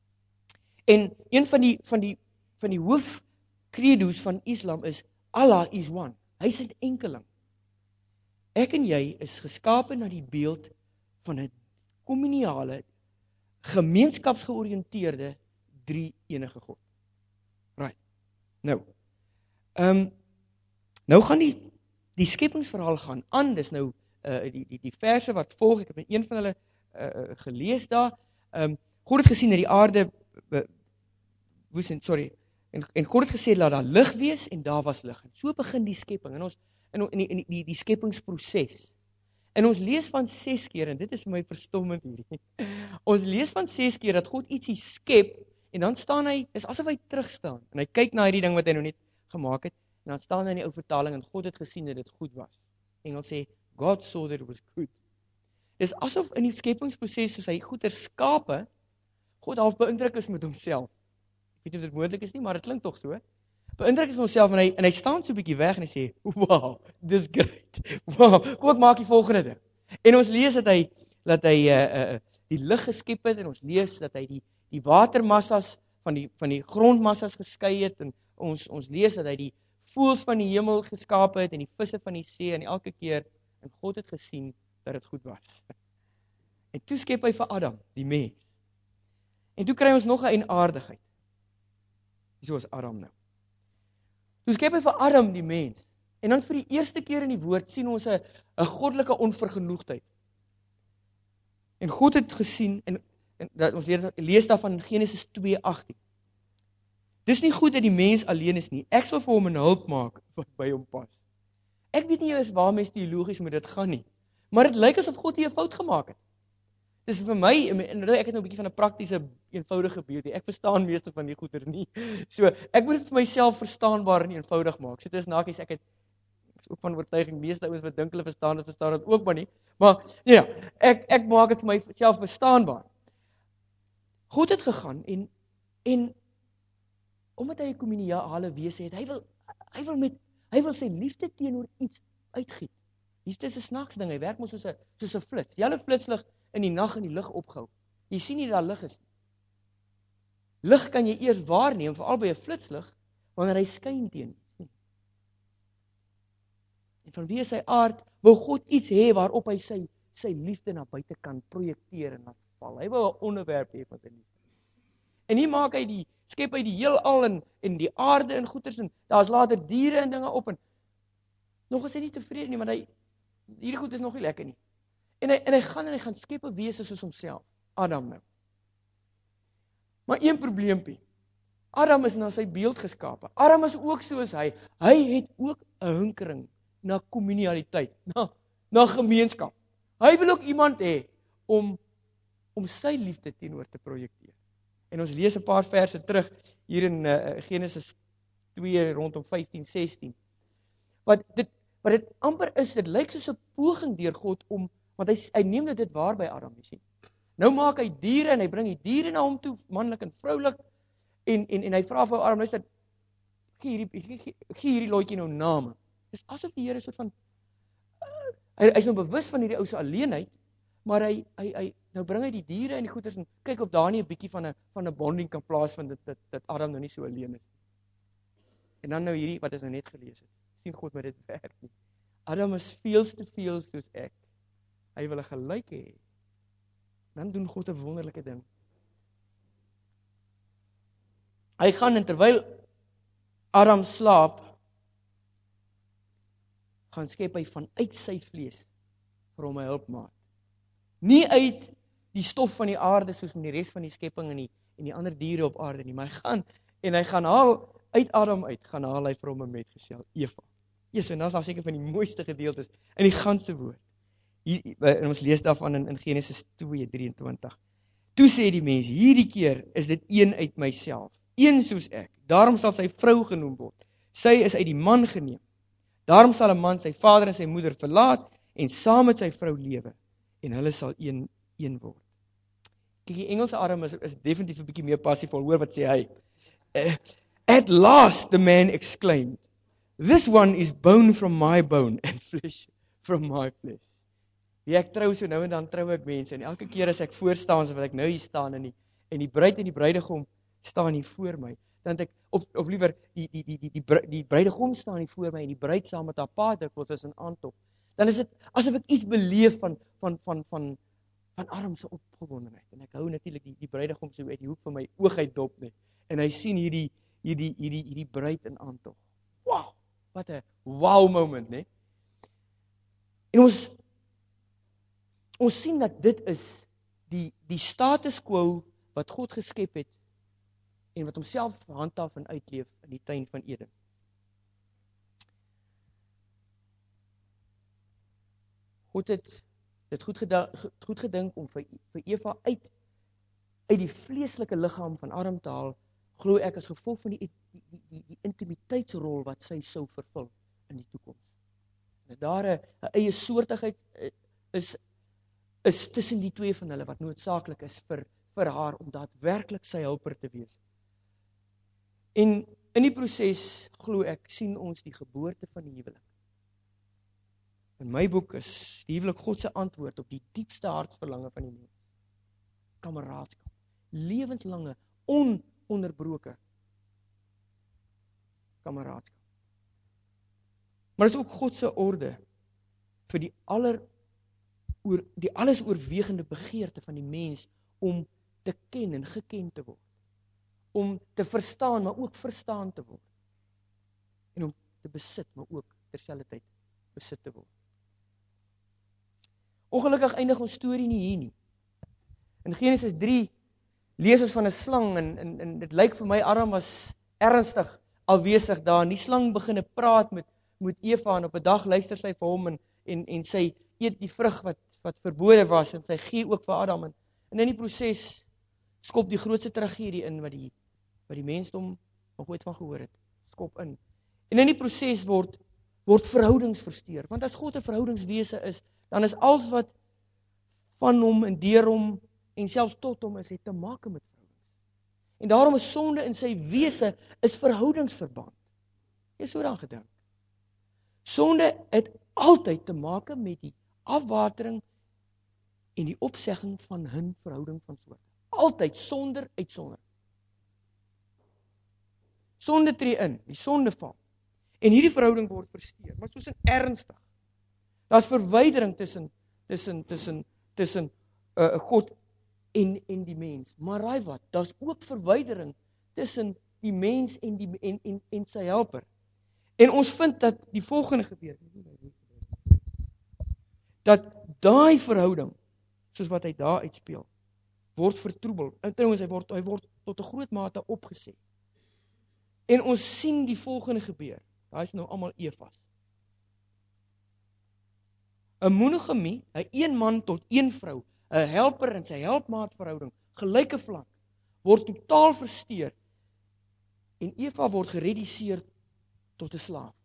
En een van die van die van die hoofcredo's van Islam is Allah is one. Hy's 'n enkeling. Ek en jy is geskape na die beeld van 'n kommuniale, gemeenskapsgeoriënteerde drie-enige God. Right. Nou. Ehm um, nou gaan die die skepingsverhaal gaan aan. Dis nou uh, die die die verse wat volg. Ek het een van hulle uh, gelees daar. Ehm um, God het gesien dat die aarde uh, woes en sorry. En en God het gesê laat daar lig wees en daar was lig. En so begin die skepping. En ons in in die in die, die, die skepingsproses. En ons lees van ses keer, en dit is my verstommend hierdie. Ons lees van ses keer dat God ietsie skep, en dan staan hy, is asof hy terugstaan, en hy kyk na hierdie ding wat hy nou net gemaak het, en dan staan hy in die ou vertaling, en God het gesien dat dit goed was. Engels sê, God saw that it was good. Dis asof in die skepingsproses, soos hy goeie skape, God half beïndruk is met homself. Ek weet nie of dit moontlik is nie, maar dit klink tog so. beïndruk is van homself en hy en hy staan so 'n bietjie weg en hy sê, "Wow, dis great. Wow, kom ek maak die volgende ding." En ons lees dat hy dat hy uh, uh, die lig geskep het en ons lees dat hy die die watermassas van die van die grondmassas geskei het en ons ons lees dat hy die voëls van die hemel geskaap het en die visse van die see en elke keer en God het gesien dat dit goed was. En toe skep hy vir Adam, die mens. En toe kry ons nog 'n eienaardigheid. Dis is Adam nou. Toe skep hy vir Adam die mens. En dan vir die eerste keer in die woord sien ons 'n 'n goddelike onvergenoegdheid. En God het gesien en, en dat ons lees, lees daarvan in Genesis twee agtien. Dis nie goed dat die mens alleen is nie. Ek sal vir hom 'n hulp maak wat by hom pas. Ek weet nie eers waar mens teologies met dit gaan nie. Maar dit lyk asof God hier 'n fout gemaak het. Dis vir my, en ek het nou 'n bietjie van 'n praktiese, eenvoudige beeld. Ek verstaan meeste van die goeie nie. So, ek moet dit vir myself verstaanbaar en eenvoudig maak. So dit is nakies, ek het ek is ook van oortuiging, meeste ouens wat dink hulle verstaan dit, verstaan dit ook maar nie. Maar ja, ek ek maak dit vir myself verstaanbaar. God het gegaan en en omdat hy 'n kommuniale wese het, hy wil hy wil met hy wil sy liefde teenoor iets uitgiet. Liefde is 'n snaaks ding, hy werk mos soos 'n soos 'n flits. Jy het 'n flitslig in die nag in die lig opgehou. Jy sien nie daar lig is nie. Lig kan jy eers waarneem, veral by 'n flitslig, wanneer hy skyn teen. En vanweë sy aard wou God iets hê waarop hy sy sy liefde na buite kan projekteer en laat val. Hy wou 'n onderwerp hê van sy liefde. En hier maak hy die skep hy die heelal en en die aarde en goeters en daar's later diere en dinge op en nog is hy nie tevrede nie, want hy hierdie goed is nog nie lekker nie. En hy en hy gaan en hy gaan skep 'n wese soos homself, Adam nou. Maar een probleempie. Adam is na sy beeld geskape. Adam is ook soos hy. Hy het ook 'n hinkering na kommunialiteit, na na gemeenskap. Hy wil ook iemand hê om om sy liefde teenoor te projekteer. En ons lees 'n paar verse terug hier in uh, Genesis twee rondom vyftien sestien. Wat dit wat dit amper is, dit lyk soos 'n poging deur God om, want hy hy neem dit waar by Adam, jy sien. Nou maak hy diere en hy bring die diere na hom toe, manlik en vroulik. En en en hy vra vir Adam, luister, gee hierdie gee, gee hierdie lotjie nou name. Dis asof die Here soort van uh, hy hy's nou bewus van hierdie ou se alleenheid, maar hy hy hy nou bring hy die diere en die goeders en kyk of daar nie 'n bietjie van 'n van 'n bonding kan plaasvind dat dat dat Adam nou nie so alleen is. En dan nou hierdie wat ons nou net gelees het. Sien God met dit werk nie. Adam is veel te veel soos ek. Hy wil 'n gelyke hê. Dan doen God 'n wonderlike ding. Hy gaan en terwyl Adam slaap, gaan skep hy vanuit sy vlees vir hom 'n hulpmaat. Nie uit die stof van die aarde soos met die res van die skepping en die en die ander diere op aarde nie, maar hy gaan en hy gaan haal uit Adam uit, gaan haal hy vir hom 'n metgesel, Eva. Jesus, en dan is daar seker van die mooiste gedeeltes in die ganse woord. Hier, en ons lees daarvan in, in Genesis twee drieëntwintig. Toe sê die mens, hierdie keer is dit een uit myself, een soos ek. Daarom sal sy vrou genoem word. Sy is uit die man geneem. Daarom sal 'n man sy vader en sy moeder verlaat en saam met sy vrou lewe en hulle sal een een word. Kyk, die Engelse Adam is, is definitief 'n bietjie meer passievol. Hoor wat sê hy. Uh, At last the man exclaimed, this one is bone from my bone and flesh from my flesh. Ja, ek trou so nou en dan trou ek mense en elke keer as ek voor staan, so wat ek nou hier staan en die en die bruid en die bruidegom staan hier voor my, dan ek of of liewer die die die die die, die bruidegom staan hier voor my en die bruid saam met haar pa dikwels is in aantog. Dan is dit asof ek iets beleef van van van van van Adam se opgewondenheid. En ek hou natuurlik die die bruidegom so uit die hoek van my oog uit dop net. En hy sien hierdie hierdie hierdie hierdie bruid in aantog. Wow, wat 'n wow moment, né? En ons ons sien dat dit is die die status quo wat God geskep het en wat homself handhaaf en uitleef in die tuin van Eden. God het dit goed gedink, goed gedink om vir vir Eva uit uit die vleeslike liggaam van Adam te haal, glo ek as gevolg van die die die, die intimiteitsrol wat sy sou vervul in die toekoms. Dat daar 'n eie soortigheid is is tussen die twee van hulle wat noodsaaklik is vir vir haar om daadwerklik sy helper te wees. En in die proses, glo ek, sien ons die geboorte van die huwelik. In my boek is die huwelik God se antwoord op die diepste hartsverlange van die mens. Kameraadskap. Lewenslange, ononderbroke kameraadskap. Maar dit is ook God se orde vir die aller oor die alles oorwegende begeerte van die mens om te ken en geken te word. Om te verstaan, maar ook verstaan te word. En om te besit, maar ook terselfdertyd besit te word. Ongelukkig eindig ons storie nie hier nie. In Genesis drie lees ons van 'n slang en en, en dit lyk vir my Adam was ernstig alwesig daar. En die slang begin praat met met Eva en op 'n dag luister sy vir hom en en en sy eet die vrug wat wat verbode was en sy gee ook vir Adam en, en in die proses skop die grootste tragedie in wat die wat die mensdom nog ooit van gehoor het. Skop in. En in die proses word word verhoudings versteur. Want as God 'n verhoudingswese is, dan is alles wat van hom en deur hom en selfs tot hom is, het te maak met verhoudings. En daarom is sonde in sy wese is verhoudingsverband. Jy so daaraan gedink. Sonde het altyd te maak met die afwatering en die opsegging van 'n verhouding van soorte. Altyd sonder uitsonder. Sonde tree in, die sondeval. En hierdie verhouding word versteur, maar soos in ernstig. Daar's verwydering tussen tussen tussen tussen uh, God en en die mens. Maar raai wat? Daar's ook verwydering tussen die mens en die en en en sy helper. En ons vind dat die volgende gebeur. Dat daai verhouding, soos wat hy daar uitspeel, word vertroebel. En trouwens hy word hy word tot 'n groot mate opgesê. En ons sien die volgende gebeur. Daai is nou almal Evas. 'n Monogamie, 'n een man tot een vrou, 'n helper en sy helpmaat verhouding, gelyke vlak, word totaal versteur en Eva word gereduseer tot 'n slaaf.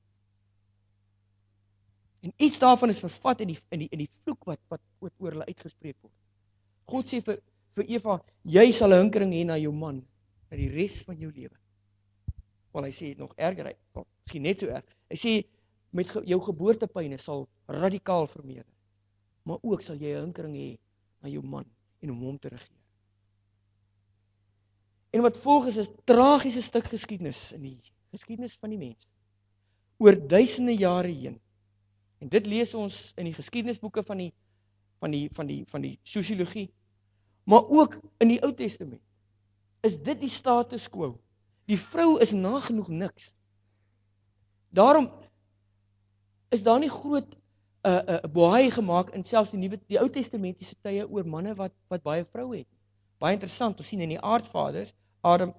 En iets daarvan is vervat in die in die in die vloek wat wat oor hulle uitgespreek word. God sê vir vir Eva, jy sal 'n hinkering hê na jou man vir die res van jou lewe. Wel hy sê nog erger, hy, well, miskien net so erg. Hy sê met ge, jou geboortepyne sal radikaal vermeerder. Maar ook sal jy 'n hinkering hê na jou man en om hom te regeer. En wat volg is 'n tragiese stuk geskiedenis in die geskiedenis van die mens. Oor duisende jare heen. En dit lees ons in die geskiedenisboeke van die van die van die van die sosiologie, maar ook in die Ou Testament. Is dit die status quo? Die vrou is nagenoeg niks. Daarom is daar nie groot 'n uh, 'n uh, bohaai gemaak in selfs die nuwe die Ou Testamentiese tye oor manne wat wat baie vroue het. Baie interessant, ons sien in die aardvaders, Adam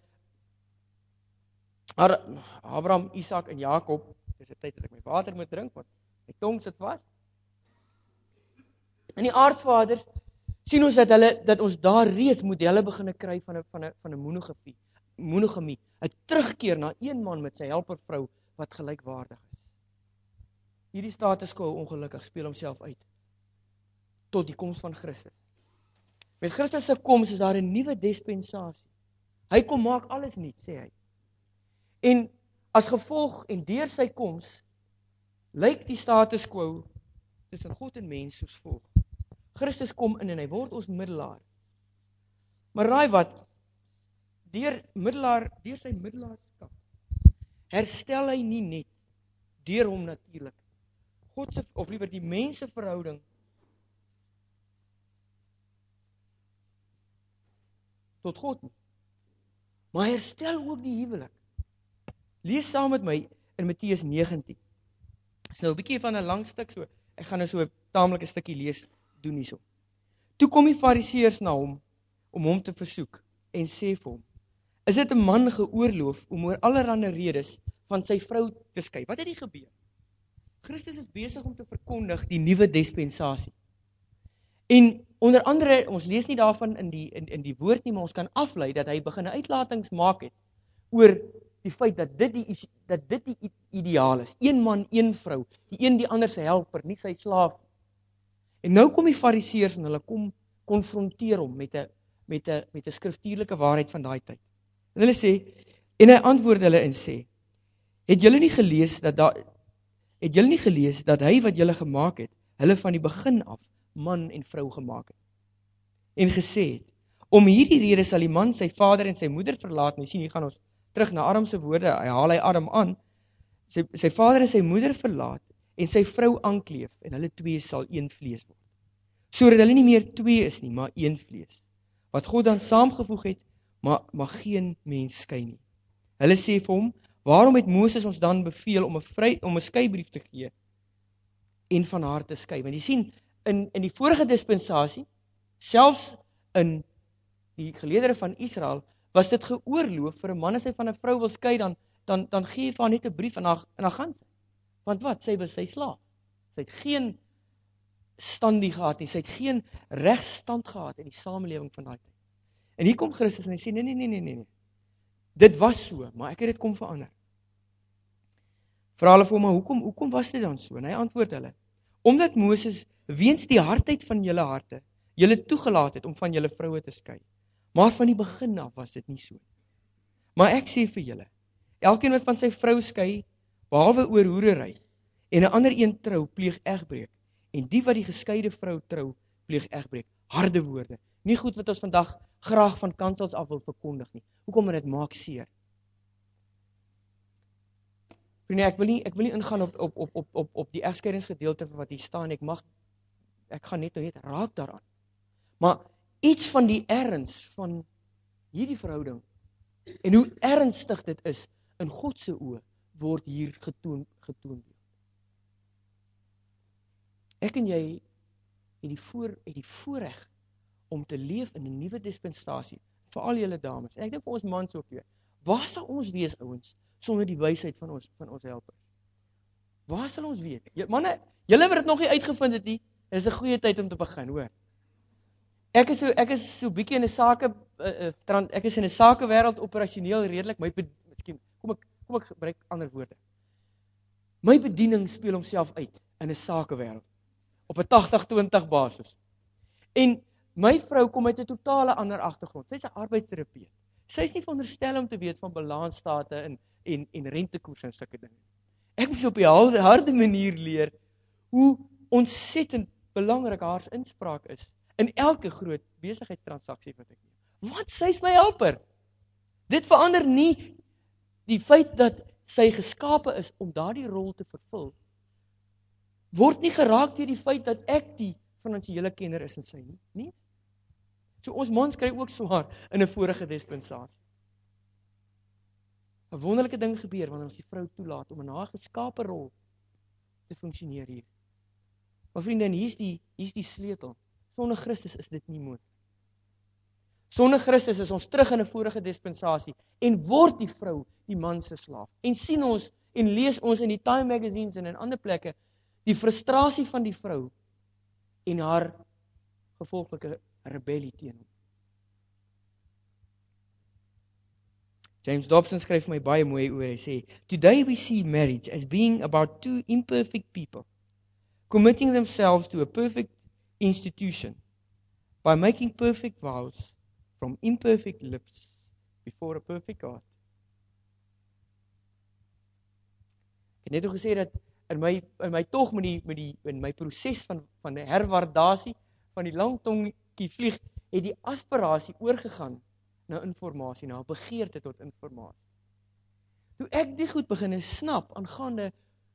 Abraham, Isak en Jakob. Dis 'n tyd dat ek my water moet drink want my tong sit vas. In die aardvaders sien ons dat hulle dat ons daar reeds modelle begine kry van 'n van 'n van 'n monogamie, monogamie, 'n terugkeer na een man met sy helpervrou wat gelykwaardig is. Hierdie status quo ongelukkig speel homself uit tot die koms van Christus. Met Christus se koms is daar 'n nuwe dispensasie. Hy kom maak alles nuut, sê hy. En as gevolg en deur sy koms lyk die status quo tussen God en mens soos volg. Christus kom in en hy word ons middelaar. Maar raai wat? Deur middelaar, deur sy middelaarskap herstel hy nie net deur hom natuurlik God se of liewer die mens se verhouding tot God nie. Maar hy herstel ook die huwelik. Lees saam met my in Matteus negentien. Dit is nou 'n bietjie van 'n lang stuk so. Ek gaan nou so 'n taamlike stukkie lees doen hierso. Toe kom die Fariseërs na hom om hom te versoek en sê vir hom: "Is dit 'n man geoorloof om oor allerlei redes van sy vrou te skei?" Wat het hier gebeur? Christus is besig om te verkondig die nuwe dispensasie. En onder andere, ons lees nie daarvan in die in, in die woord nie, maar ons kan aflei dat hy begin uitlatings maak het oor die feit dat dit die dat dit die ideaal is. Een man, een vrou, die een die ander se helper, nie sy slaaf. En nou kom die Fariseërs en hulle kom konfronteer hom met 'n met 'n met 'n skriftuurlike waarheid van daai tyd. En hulle sê En hy antwoord hulle en sê, het julle nie gelees dat daar het julle nie gelees dat hy wat julle gemaak het, hulle van die begin af man en vrou gemaak het? En gesê het, om hierdie rede sal die man sy vader en sy moeder verlaat. Nou sien, hier gaan ons terug na Adam se woorde, hy haal hy Adam aan, sy, sy vader en sy moeder verlaat, en sy vrou aankleef, en hulle twee sal een vlees word. Sodat hulle nie meer twee is nie, maar een vlees. Wat God dan saamgevoeg het, maar, maar geen mens skei nie. Hulle sê vir hom, waarom het Moses ons dan beveel om 'n vry om 'n skeibrief te gee en van haar te skei? Want jy sien, in in die vorige dispensasie, selfs in die geleedere van Israel, was dit geoorloof vir 'n man as hy van 'n vrou wil skei, dan dan dan gee jy vir haar net 'n brief en dan en dan gaan sy. Want wat? Sy was sy slaaf. Sy het geen standie gehad nie, sy het geen regstand gehad in die samelewing van daai tyd. En hier kom Christus en hy sê nee nee nee nee nee. Dit was so, maar ek het dit kom verander. Vra hulle vir hom, maar hoekom hoekom was dit dan so? En hy antwoord hulle, omdat Moses weens die hardheid van julle harte julle toegelaat het om van julle vroue te skei. Maar van die begin af was dit nie so. Maar ek sê vir julle, elkeen wat van sy vrou skei, behalwe oor hoerery, en 'n ander een trou, pleeg egbreek. En die wat die geskeide vrou trou, pleeg egbreek. Harde woorde. Nie goed wat ons vandag graag van kansels af wil verkondig nie. Hoekom dit maak seer? Vriende, ek wil nie ek wil nie ingaan op op op op op op die egskeidingsgedeelte van wat hier staan. Ek mag ek gaan net net raak daaraan. Maar iets van die erns van hierdie verhouding en hoe ernstig dit is in God se oë word hier getoon getoon. Ek en jy het die voor het die voorreg om te leef in 'n nuwe dispensasie, veral julle dames. En ek dink vir ons mans ook weer. Waar sal ons wees, ouens, sonder die wysheid van ons van ons helpers? Waar sal ons wees? J- Manne, julle het dit nog nie uitgevind het nie. Dit is 'n goeie tyd om te begin, hoor. Ek is so ek is so bietjie in 'n sake uh, uh, trant, ek is in 'n sakewêreld operasioneel redelik. My bed, miskien kom ek kom ek gebruik ander woorde. My bediening speel homself uit in 'n sakewêreld op 'n tagtig twintig basis. En my vrou kom uit 'n totale ander agtergrond. Sy's 'n arbeidsterapeut. Sy's nie veronderstel om te weet van balansstate en en en rentekoerse en sulke dinge. Ek moes op 'n harde, harde manier leer hoe ontsettend belangrik haar inspraak is in elke groot besigheidstransaksie wat ek neem. Want sy's my helper. Dit verander nie die feit dat sy geskape is om daardie rol te vervul. Word nie geraak deur die feit dat ek die finansiële kenner is en sy nie. Nie. So ons mans kry ook swaar in 'n vorige dispensasie. 'n Wonderlike ding gebeur wanneer ons die vrou toelaat om in haar geskape rol te funksioneer hier. Maar vriende, en hier's die hier's die sleutel. Sonder Christus is dit nie moontlik. Sonder Christus is ons terug in 'n vorige dispensasie en word die vrou die man se slaaf. En sien ons en lees ons in die Time magazines en in ander plekke die frustrasie van die vrou en haar gevolglike rebellie teen hom. James Dobson skryf vir my baie mooi oor, hy sê, today we see marriage as being about two imperfect people committing themselves to a perfect institution by making perfect vows from imperfect lips before a perfect God. Ek het net al gesê dat in my in my tog met die met die in my proses van van die herwaardasie van die lang tongkie vlieg, het die aspirasie oorgegaan na informasie, na begeerte tot informasie. Toe ek die goed begin snap aangaande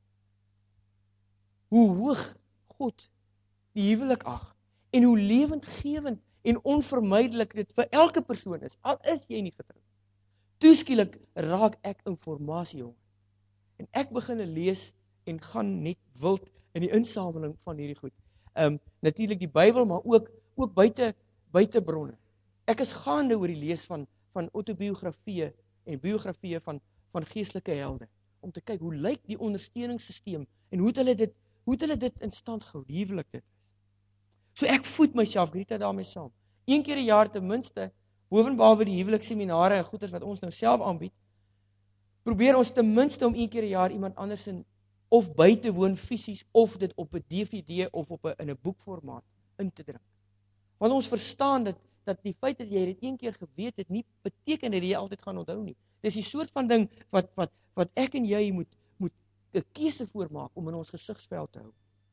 hoe hoog God die huwelik ag en hoe lewendgewend en onvermydelik dit vir elke persoon is, al is jy nie getroud. Toeskielik raak ek informasie honger. En ek begin lees en gaan net wild in die insameling van hierdie goed. Ehm um, natuurlik die Bybel, maar ook ook buite buite bronne. Ek is gaande oor die lees van van autobiografieë en biografieë van van geestelike helde om te kyk hoe lyk die ondersteuningssisteem en hoe het hulle dit hoe het hulle dit in stand gehou, huwelik dit is. So ek voed myself Greta daarmee saam. Een keer 'n jaar ten minste, bovenbehalwe die huwelikseminare en goeders wat ons nou self aanbied, probeer ons ten minste om een keer 'n jaar iemand anders in of by te woon fisies of dit op 'n D V D of op 'n in 'n boekformaat in te druk. Want ons verstaan dat dat die feit dat jy dit een keer geweet het, nie beteken dat jy altyd gaan onthou nie. Dis die soort van ding wat wat wat ek en jy moet moet 'n keuse voormaak om in ons gesigsveld te hou.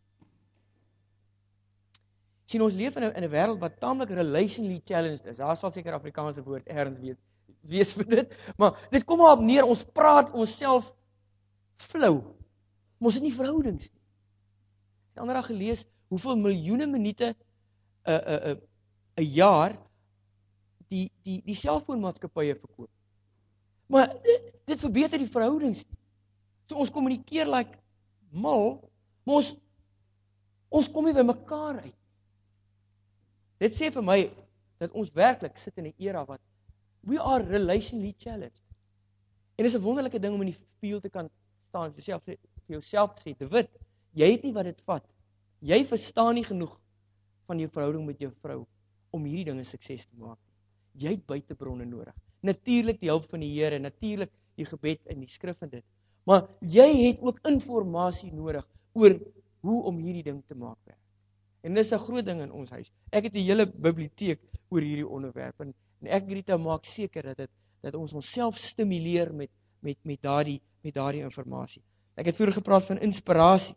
Sien, ons leef in 'n in 'n wêreld wat taamlik relationally challenged is. Daar sal seker Afrikaanse woord erns weet wees vir dit, maar dit kom maar op neer, ons praat onsself flou. Maar ons het nie verhoudings nie. Ek het ander dag gelees hoeveel miljoene minute 'n 'n 'n 'n jaar die die die selfoonmaatskappye verkoop. Maar dit, dit verbeter die verhoudings nie. So ons kommunikeer like mal, maar ons ons kom nie by mekaar uit. Dit sê vir my dat ons werklik sit in 'n era wat we are relationally challenged. En dis 'n wonderlike ding om in die spieël te kan staan en jouself vir jouself te sê, David, jy het nie wat dit vat. Jy verstaan nie genoeg van jou verhouding met jou vrou om hierdie dinge sukses te maak. Jy het buitebronne nodig. Natuurlik die hulp van die Here, natuurlik die gebed en die skrif en dit. Maar jy het ook inligting nodig oor hoe om hierdie ding te maak werk. En dis 'n groot ding in ons huis. Ek het 'n hele biblioteek oor hierdie onderwerp en, en ek Greta maak seker dat dit dat ons onsself stimuleer met met met daardie met daardie inligting. Ek het vroeër gepraat van inspirasie.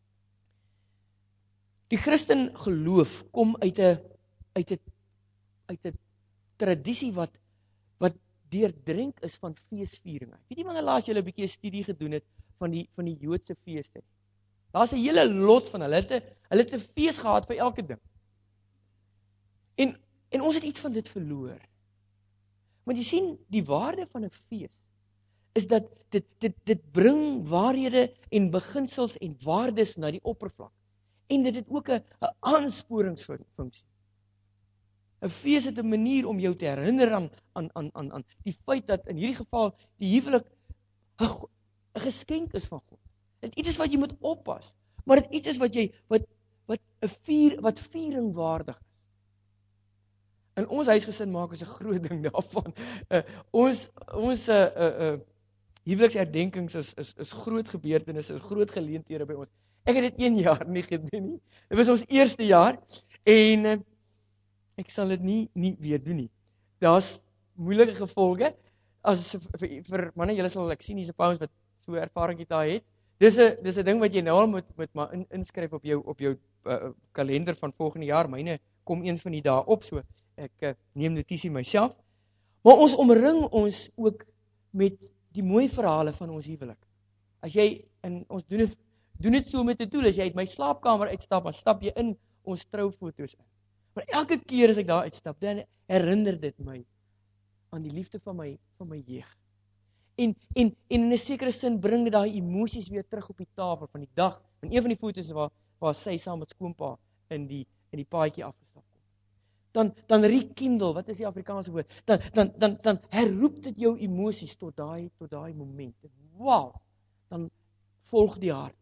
Die Christen geloof kom uit 'n uit 'n uit 'n tradisie wat wat deurdrenk is van feesvieringe. Weet jy wanneer laas jy 'n bietjie 'n studie gedoen het van die van die Joodse feeste? Daar's 'n hele lot van hulle. Hulle het 'n hulle het 'n fees gehad vir elke ding. En en ons het iets van dit verloor. Want jy sien, die waarde van 'n fees is dat dit dit dit bring waarhede en beginsels en waardes na die oppervlak. En dit het ook 'n 'n aansporingsfunksie. 'n Fees het 'n manier om jou te herinner aan aan aan aan aan die feit dat in hierdie geval die huwelik 'n 'n geskenk is van God. Dit iets is wat jy moet oppas, maar dit iets is wat jy wat wat 'n vier wat viering waardig is. In ons huisgesin maak ons 'n groot ding daarvan. Uh, ons ons 'n uh, 'n uh, uh, huweliksherdenkings is is is groot gebeurtenisse, is groot geleenthede by ons. Ek het dit een jaar nie gedoen nie. Dit was ons eerste jaar en uh, ek sal dit nie nie weer doen nie. Daar's moeilike gevolge as vir vir manne, julle sal ek sien hier's 'n paus wat so ervaring daar het. Dis 'n dis 'n ding wat jy nou al moet moet maar in, inskryf op jou op jou uh, kalender van volgende jaar. Myne kom een van die dae op, so ek uh, neem notisie myself. Maar ons omring ons ook met die mooi verhale van ons huwelik. As jy en ons doen dit doen dit so met 'n doel, as jy uit my slaapkamer uitstap, dan stap jy in ons troufoto's in. Maar elke keer as ek daar uitstap, dan herinner dit my aan die liefde van my van my jeug. En en en in 'n sekere sin bring dit daai emosies weer terug op die tafel van die dag. En een van die foto's waar waar sy saam met skoonpa in die in die paadjie afgestap kom. Dan dan rekindle, wat is die Afrikaanse woord? Dan dan dan dan herroep dit jou emosies tot daai tot daai moment. Wow. Dan volg die hart.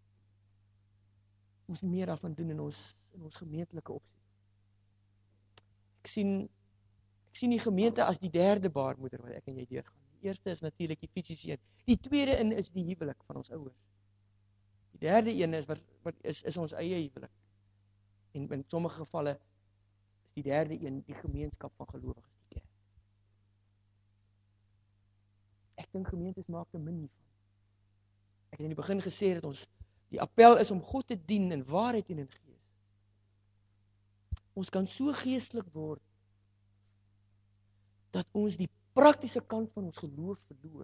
Ons moet meer daarvan doen in ons in ons gemeentelike opsie. Ek sien ek sien die gemeente as die derde baarmoeder wat ek en jy deurgaan. Die eerste is natuurlik die fisiese een. Die tweede een is die huwelik van ons ouers. Die derde een is wat wat is is ons eie huwelik. En in sommige gevalle is die derde een die gemeenskap van gelowiges, die kerk. Ek dink gemeentes maak te min hiervan. Ek het in die begin gesê dat ons die appel is om God te dien in waarheid en in gees. Ons kan so geestelik word dat ons die praktiese kant van ons geloof verloor.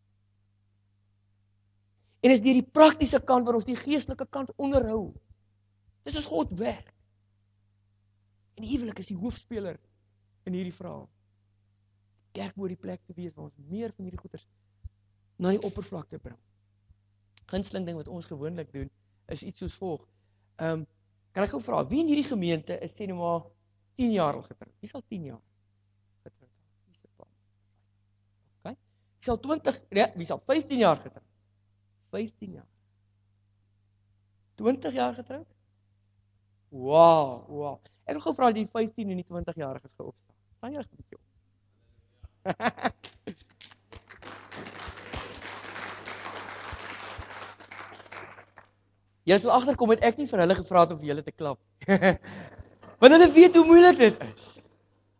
En is deur die praktiese kant waar ons die geestelike kant onderhou. Dis as God werk. En die huwelik is die hoofspeler in hierdie verhaal. Die kerk moet die plek te wees waar ons meer van hierdie goeders na die oppervlakte bring. Gunsteling ding wat ons gewoonlik doen is iets soos volg. Ehm um, kan ek gou vra, wie in hierdie gemeente is sê nou maar tien jaar al getroud? Wie sal tien jaar getroud? Wie se pa? OK. Wie sal twintig, nee, wie sal vyftien jaar getroud? vyftien jaar. twintig jaar getroud? Wow, wow. Ek wil gou vra die vyftien en die twintig jariges gou opstaan. Staan jy reg bietjie op? Jy sal agterkom het ek nie vir hulle gevra het om vir julle te klap. Want hulle weet hoe moeilik dit is.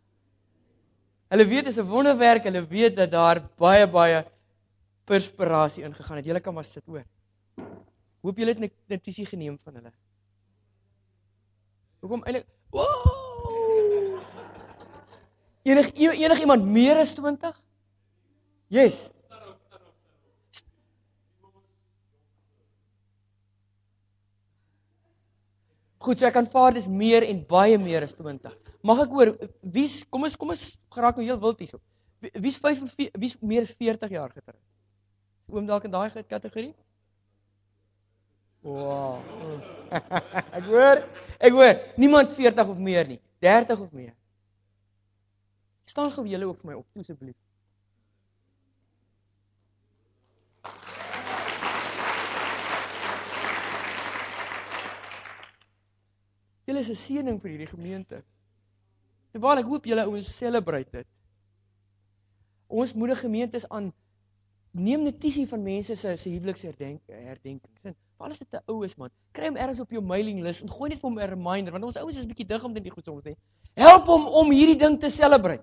Hulle weet dit is 'n wonderwerk, hulle weet dat daar baie baie perspirasie ingegaan het. Julle kan maar sit hoor. Hoop julle het 'n notisie geneem van hulle. Hoekom eintlik? Wow! Enig enig iemand meer as twintig? Yes. Goed, so ek aanvaar dis meer en baie meer as twintig. Mag ek hoor, wie's kom ons kom ons geraak nou heel wild hierso. Wie's vyf en wie's meer as veertig jaar getroud? Oom dalk in daai kategorie? Wow. ek hoor, ek hoor, niemand veertig of meer nie, dertig of meer. Staan gou julle ook vir my op, asseblief. Julle is 'n seëning vir hierdie gemeente. Terwyl ek hoop julle ouens celebrate dit. Ons moedig gemeentes aan, neem notisie van mense se se huweliksherdenkings. Veral as dit te ou is man, kry hom ergens op jou mailing list en gooi net vir hom 'n reminder, want ons ouens is 'n bietjie dig om dit nie goed soms nie. Help hom om hierdie ding te celebrate.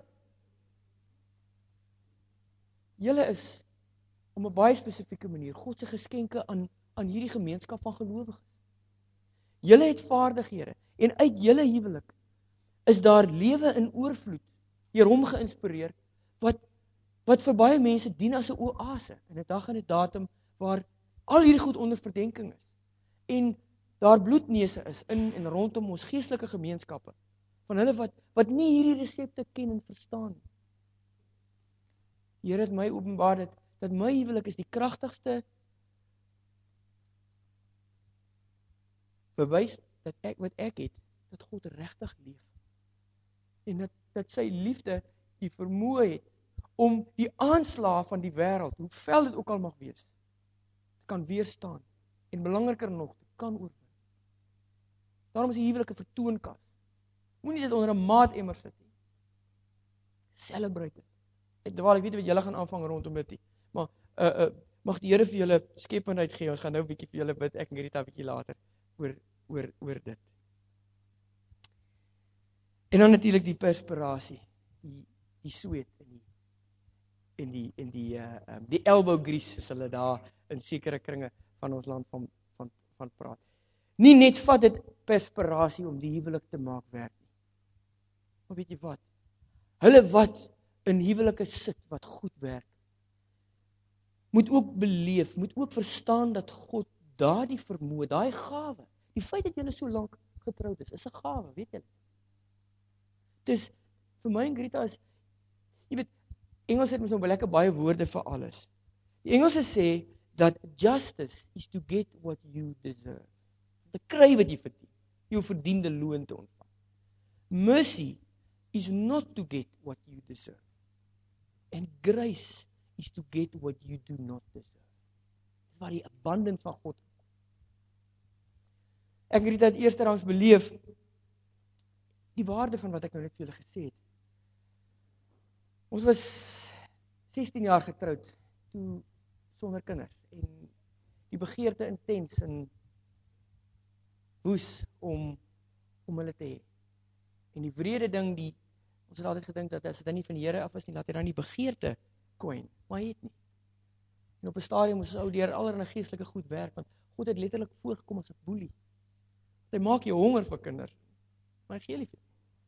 Julle is op 'n baie spesifieke manier God se geskenke aan aan hierdie gemeenskap van gelowiges. Julle het vaardighede en uit julle huwelik is daar lewe in oorvloed deur hom geïnspireer wat wat vir baie mense dien as 'n oase in 'n dag en 'n datum waar al hierdie goed onder verdenking is en daar bloedneuse is in en rondom ons geestelike gemeenskappe van hulle wat wat nie hierdie resepte ken en verstaan nie. Die Here het my openbaar dat dat my huwelik is die kragtigste bewys dat ek wat ek het, dat God regtig lief. En dat dat sy liefde die vermoë het om die aanslae van die wêreld, hoe vel dit ook al mag wees, te kan weerstaan en belangriker nog, te kan oorwin. Daarom is die huwelik 'n vertoonkas. Moenie dit onder 'n maatemmer sit nie. Celebrate dit. Terwyl ek weet wat julle gaan aanvang rondom dit, maar uh, uh, mag die Here vir julle skependheid gee. Ons gaan nou 'n bietjie vir julle bid, ek en Rita 'n bietjie later oor oor oor dit. En dan natuurlik die perspirasie, die die sweet en die en die en die uh um, die elbow grease soos hulle daar in sekere kringe van ons land van van van praat. Nie net vat dit perspirasie om die huwelik te maak werk nie. Maar weet jy wat? Hulle wat in huwelike sit wat goed werk, moet ook beleef, moet ook verstaan dat God daardie vermoë, daai gawe, die feit dat julle so lank getroud is, is 'n gawe, weet julle. Dis vir my en Greta is, jy weet, Engels het mos nou lekker baie woorde vir alles. Die Engelse sê dat justice is to get what you deserve. Te kry wat jy verdien, jou verdiende loon te ontvang. Mercy is not to get what you deserve. And grace is to get what you do not deserve. Dis waar die abundance van God kom. Ek het dit eersterangs beleef die waarde van wat ek nou net vir julle gesê het. Ons was sestien jaar getroud toe sonder kinders en die begeerte intens en woes om om hulle te hê. En die wrede ding die ons het altyd gedink dat as dit nie van die Here af is nie, laat hy dan die begeerte kwyn, maar hy het nie. En op 'n stadium moes ons ou deur allerlei geestelike goed werk, want God het letterlik voorgekom as 'n boelie. Hy maak jou honger vir kinders, maar hy gee nie vir.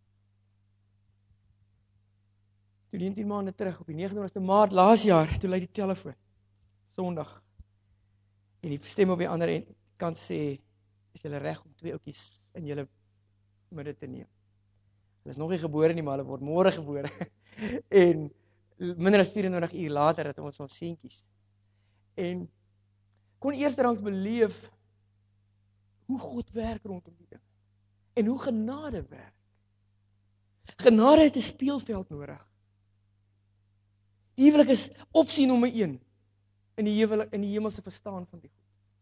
Toe negentien maande terug, op die negentigste Maart laas jaar, toe lui die telefoon, Sondag, en die stem op die ander kant sê, is julle reg om twee ouetjies in julle midde te neem. Hulle is nog nie gebore nie, maar hulle word môre gebore. En minder as vyf en twintig uur later het ons ons seentjies. En kon eersterangs beleef hoe God werk rondom die ding. En hoe genade werk. Genade het 'n speelveld nodig. Die huwelik is opsie nommer een in die huwelik in die hemelse verstaan van die goed.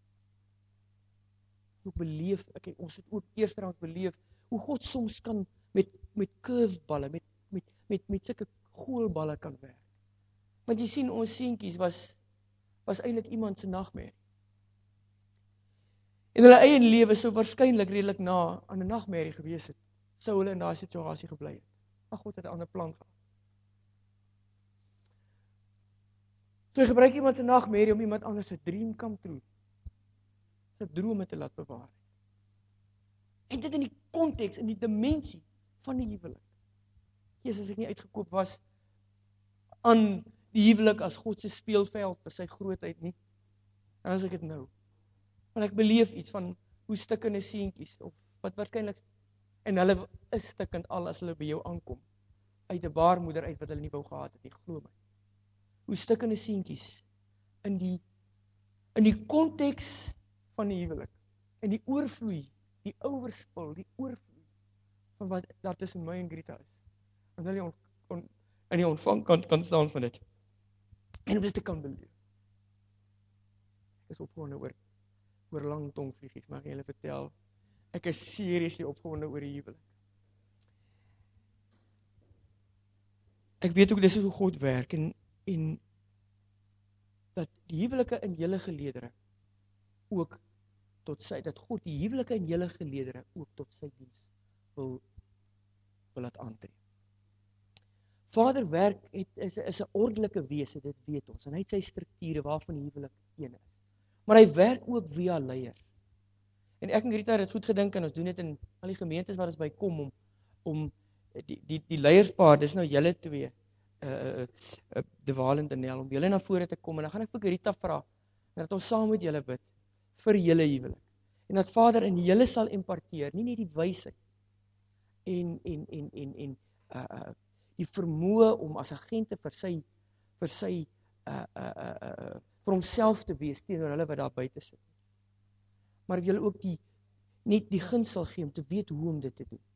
Hoe beleef ek ons het ook eersterangs beleef hoe God soms kan met met curveballe, met met met met sulke goalballe kan werk. Want jy sien ons seentjies was was eintlik iemand se nagmerrie. En hulle eie lewe sou waarskynlik redelik na aan 'n nagmerrie gewees het, sou hulle in daai situasie gebly het. Maar God het 'n ander plan gehad. So jy gebruik iemand se nagmerrie om iemand anders se dream come true, sy drome te laat bewaar. En dit in die konteks, in die dimensie van die huwelik. Jesus, as ek nie uitgekoop was aan die huwelik as God se speelveld vir sy grootheid nie, dan as ek dit nou. Want ek beleef iets van hoe stikkende seentjies, of wat waarskynlik, en hulle is stikkend al as hulle by jou aankom, uit 'n baarmoeder uit wat hulle nie wou gehad het, jy glo my. Hoe stikkende seentjies in die in die konteks van die huwelik, in die oorvloei, die oorspil, die oorvloei van wat daar tussen my en Greta is. En hulle on, on, in die ontvangkant kan staan van dit. En om dit te kan beleef. Ek is opgewonde oor oor lang tongvliegies, mag ek julle vertel. Ek is seriously opgewonde oor die huwelik. Ek weet ook dis hoe God werk en en dat die huwelike in julle geleedere ook tot sy dat God die huwelike in julle geleedere ook tot sy diens wil wil laat aantree. Vader werk het, is, is 'n ordelike wese, dit weet ons, en hy het sy strukture waarvan die huwelik een is. Maar hy werk ook via leiers. En ek en Greta het dit goed gedink en ons doen dit in al die gemeentes waar ons by kom om om die die die leierspaar, dis nou julle twee, uh uh, uh De Waal en Daniel, om julle na vore te kom en dan gaan ek vir Greta vra dat ons saam met julle bid vir julle huwelik. En dat Vader in julle sal imparteer, nie net die wysheid en en en en en uh uh die vermoë om as agente vir sy vir sy uh uh uh, uh vir homself te wees teenoor hulle wat daar buite sit. Maar jy ook die net die guns sal gee om te weet hoe om dit te doen.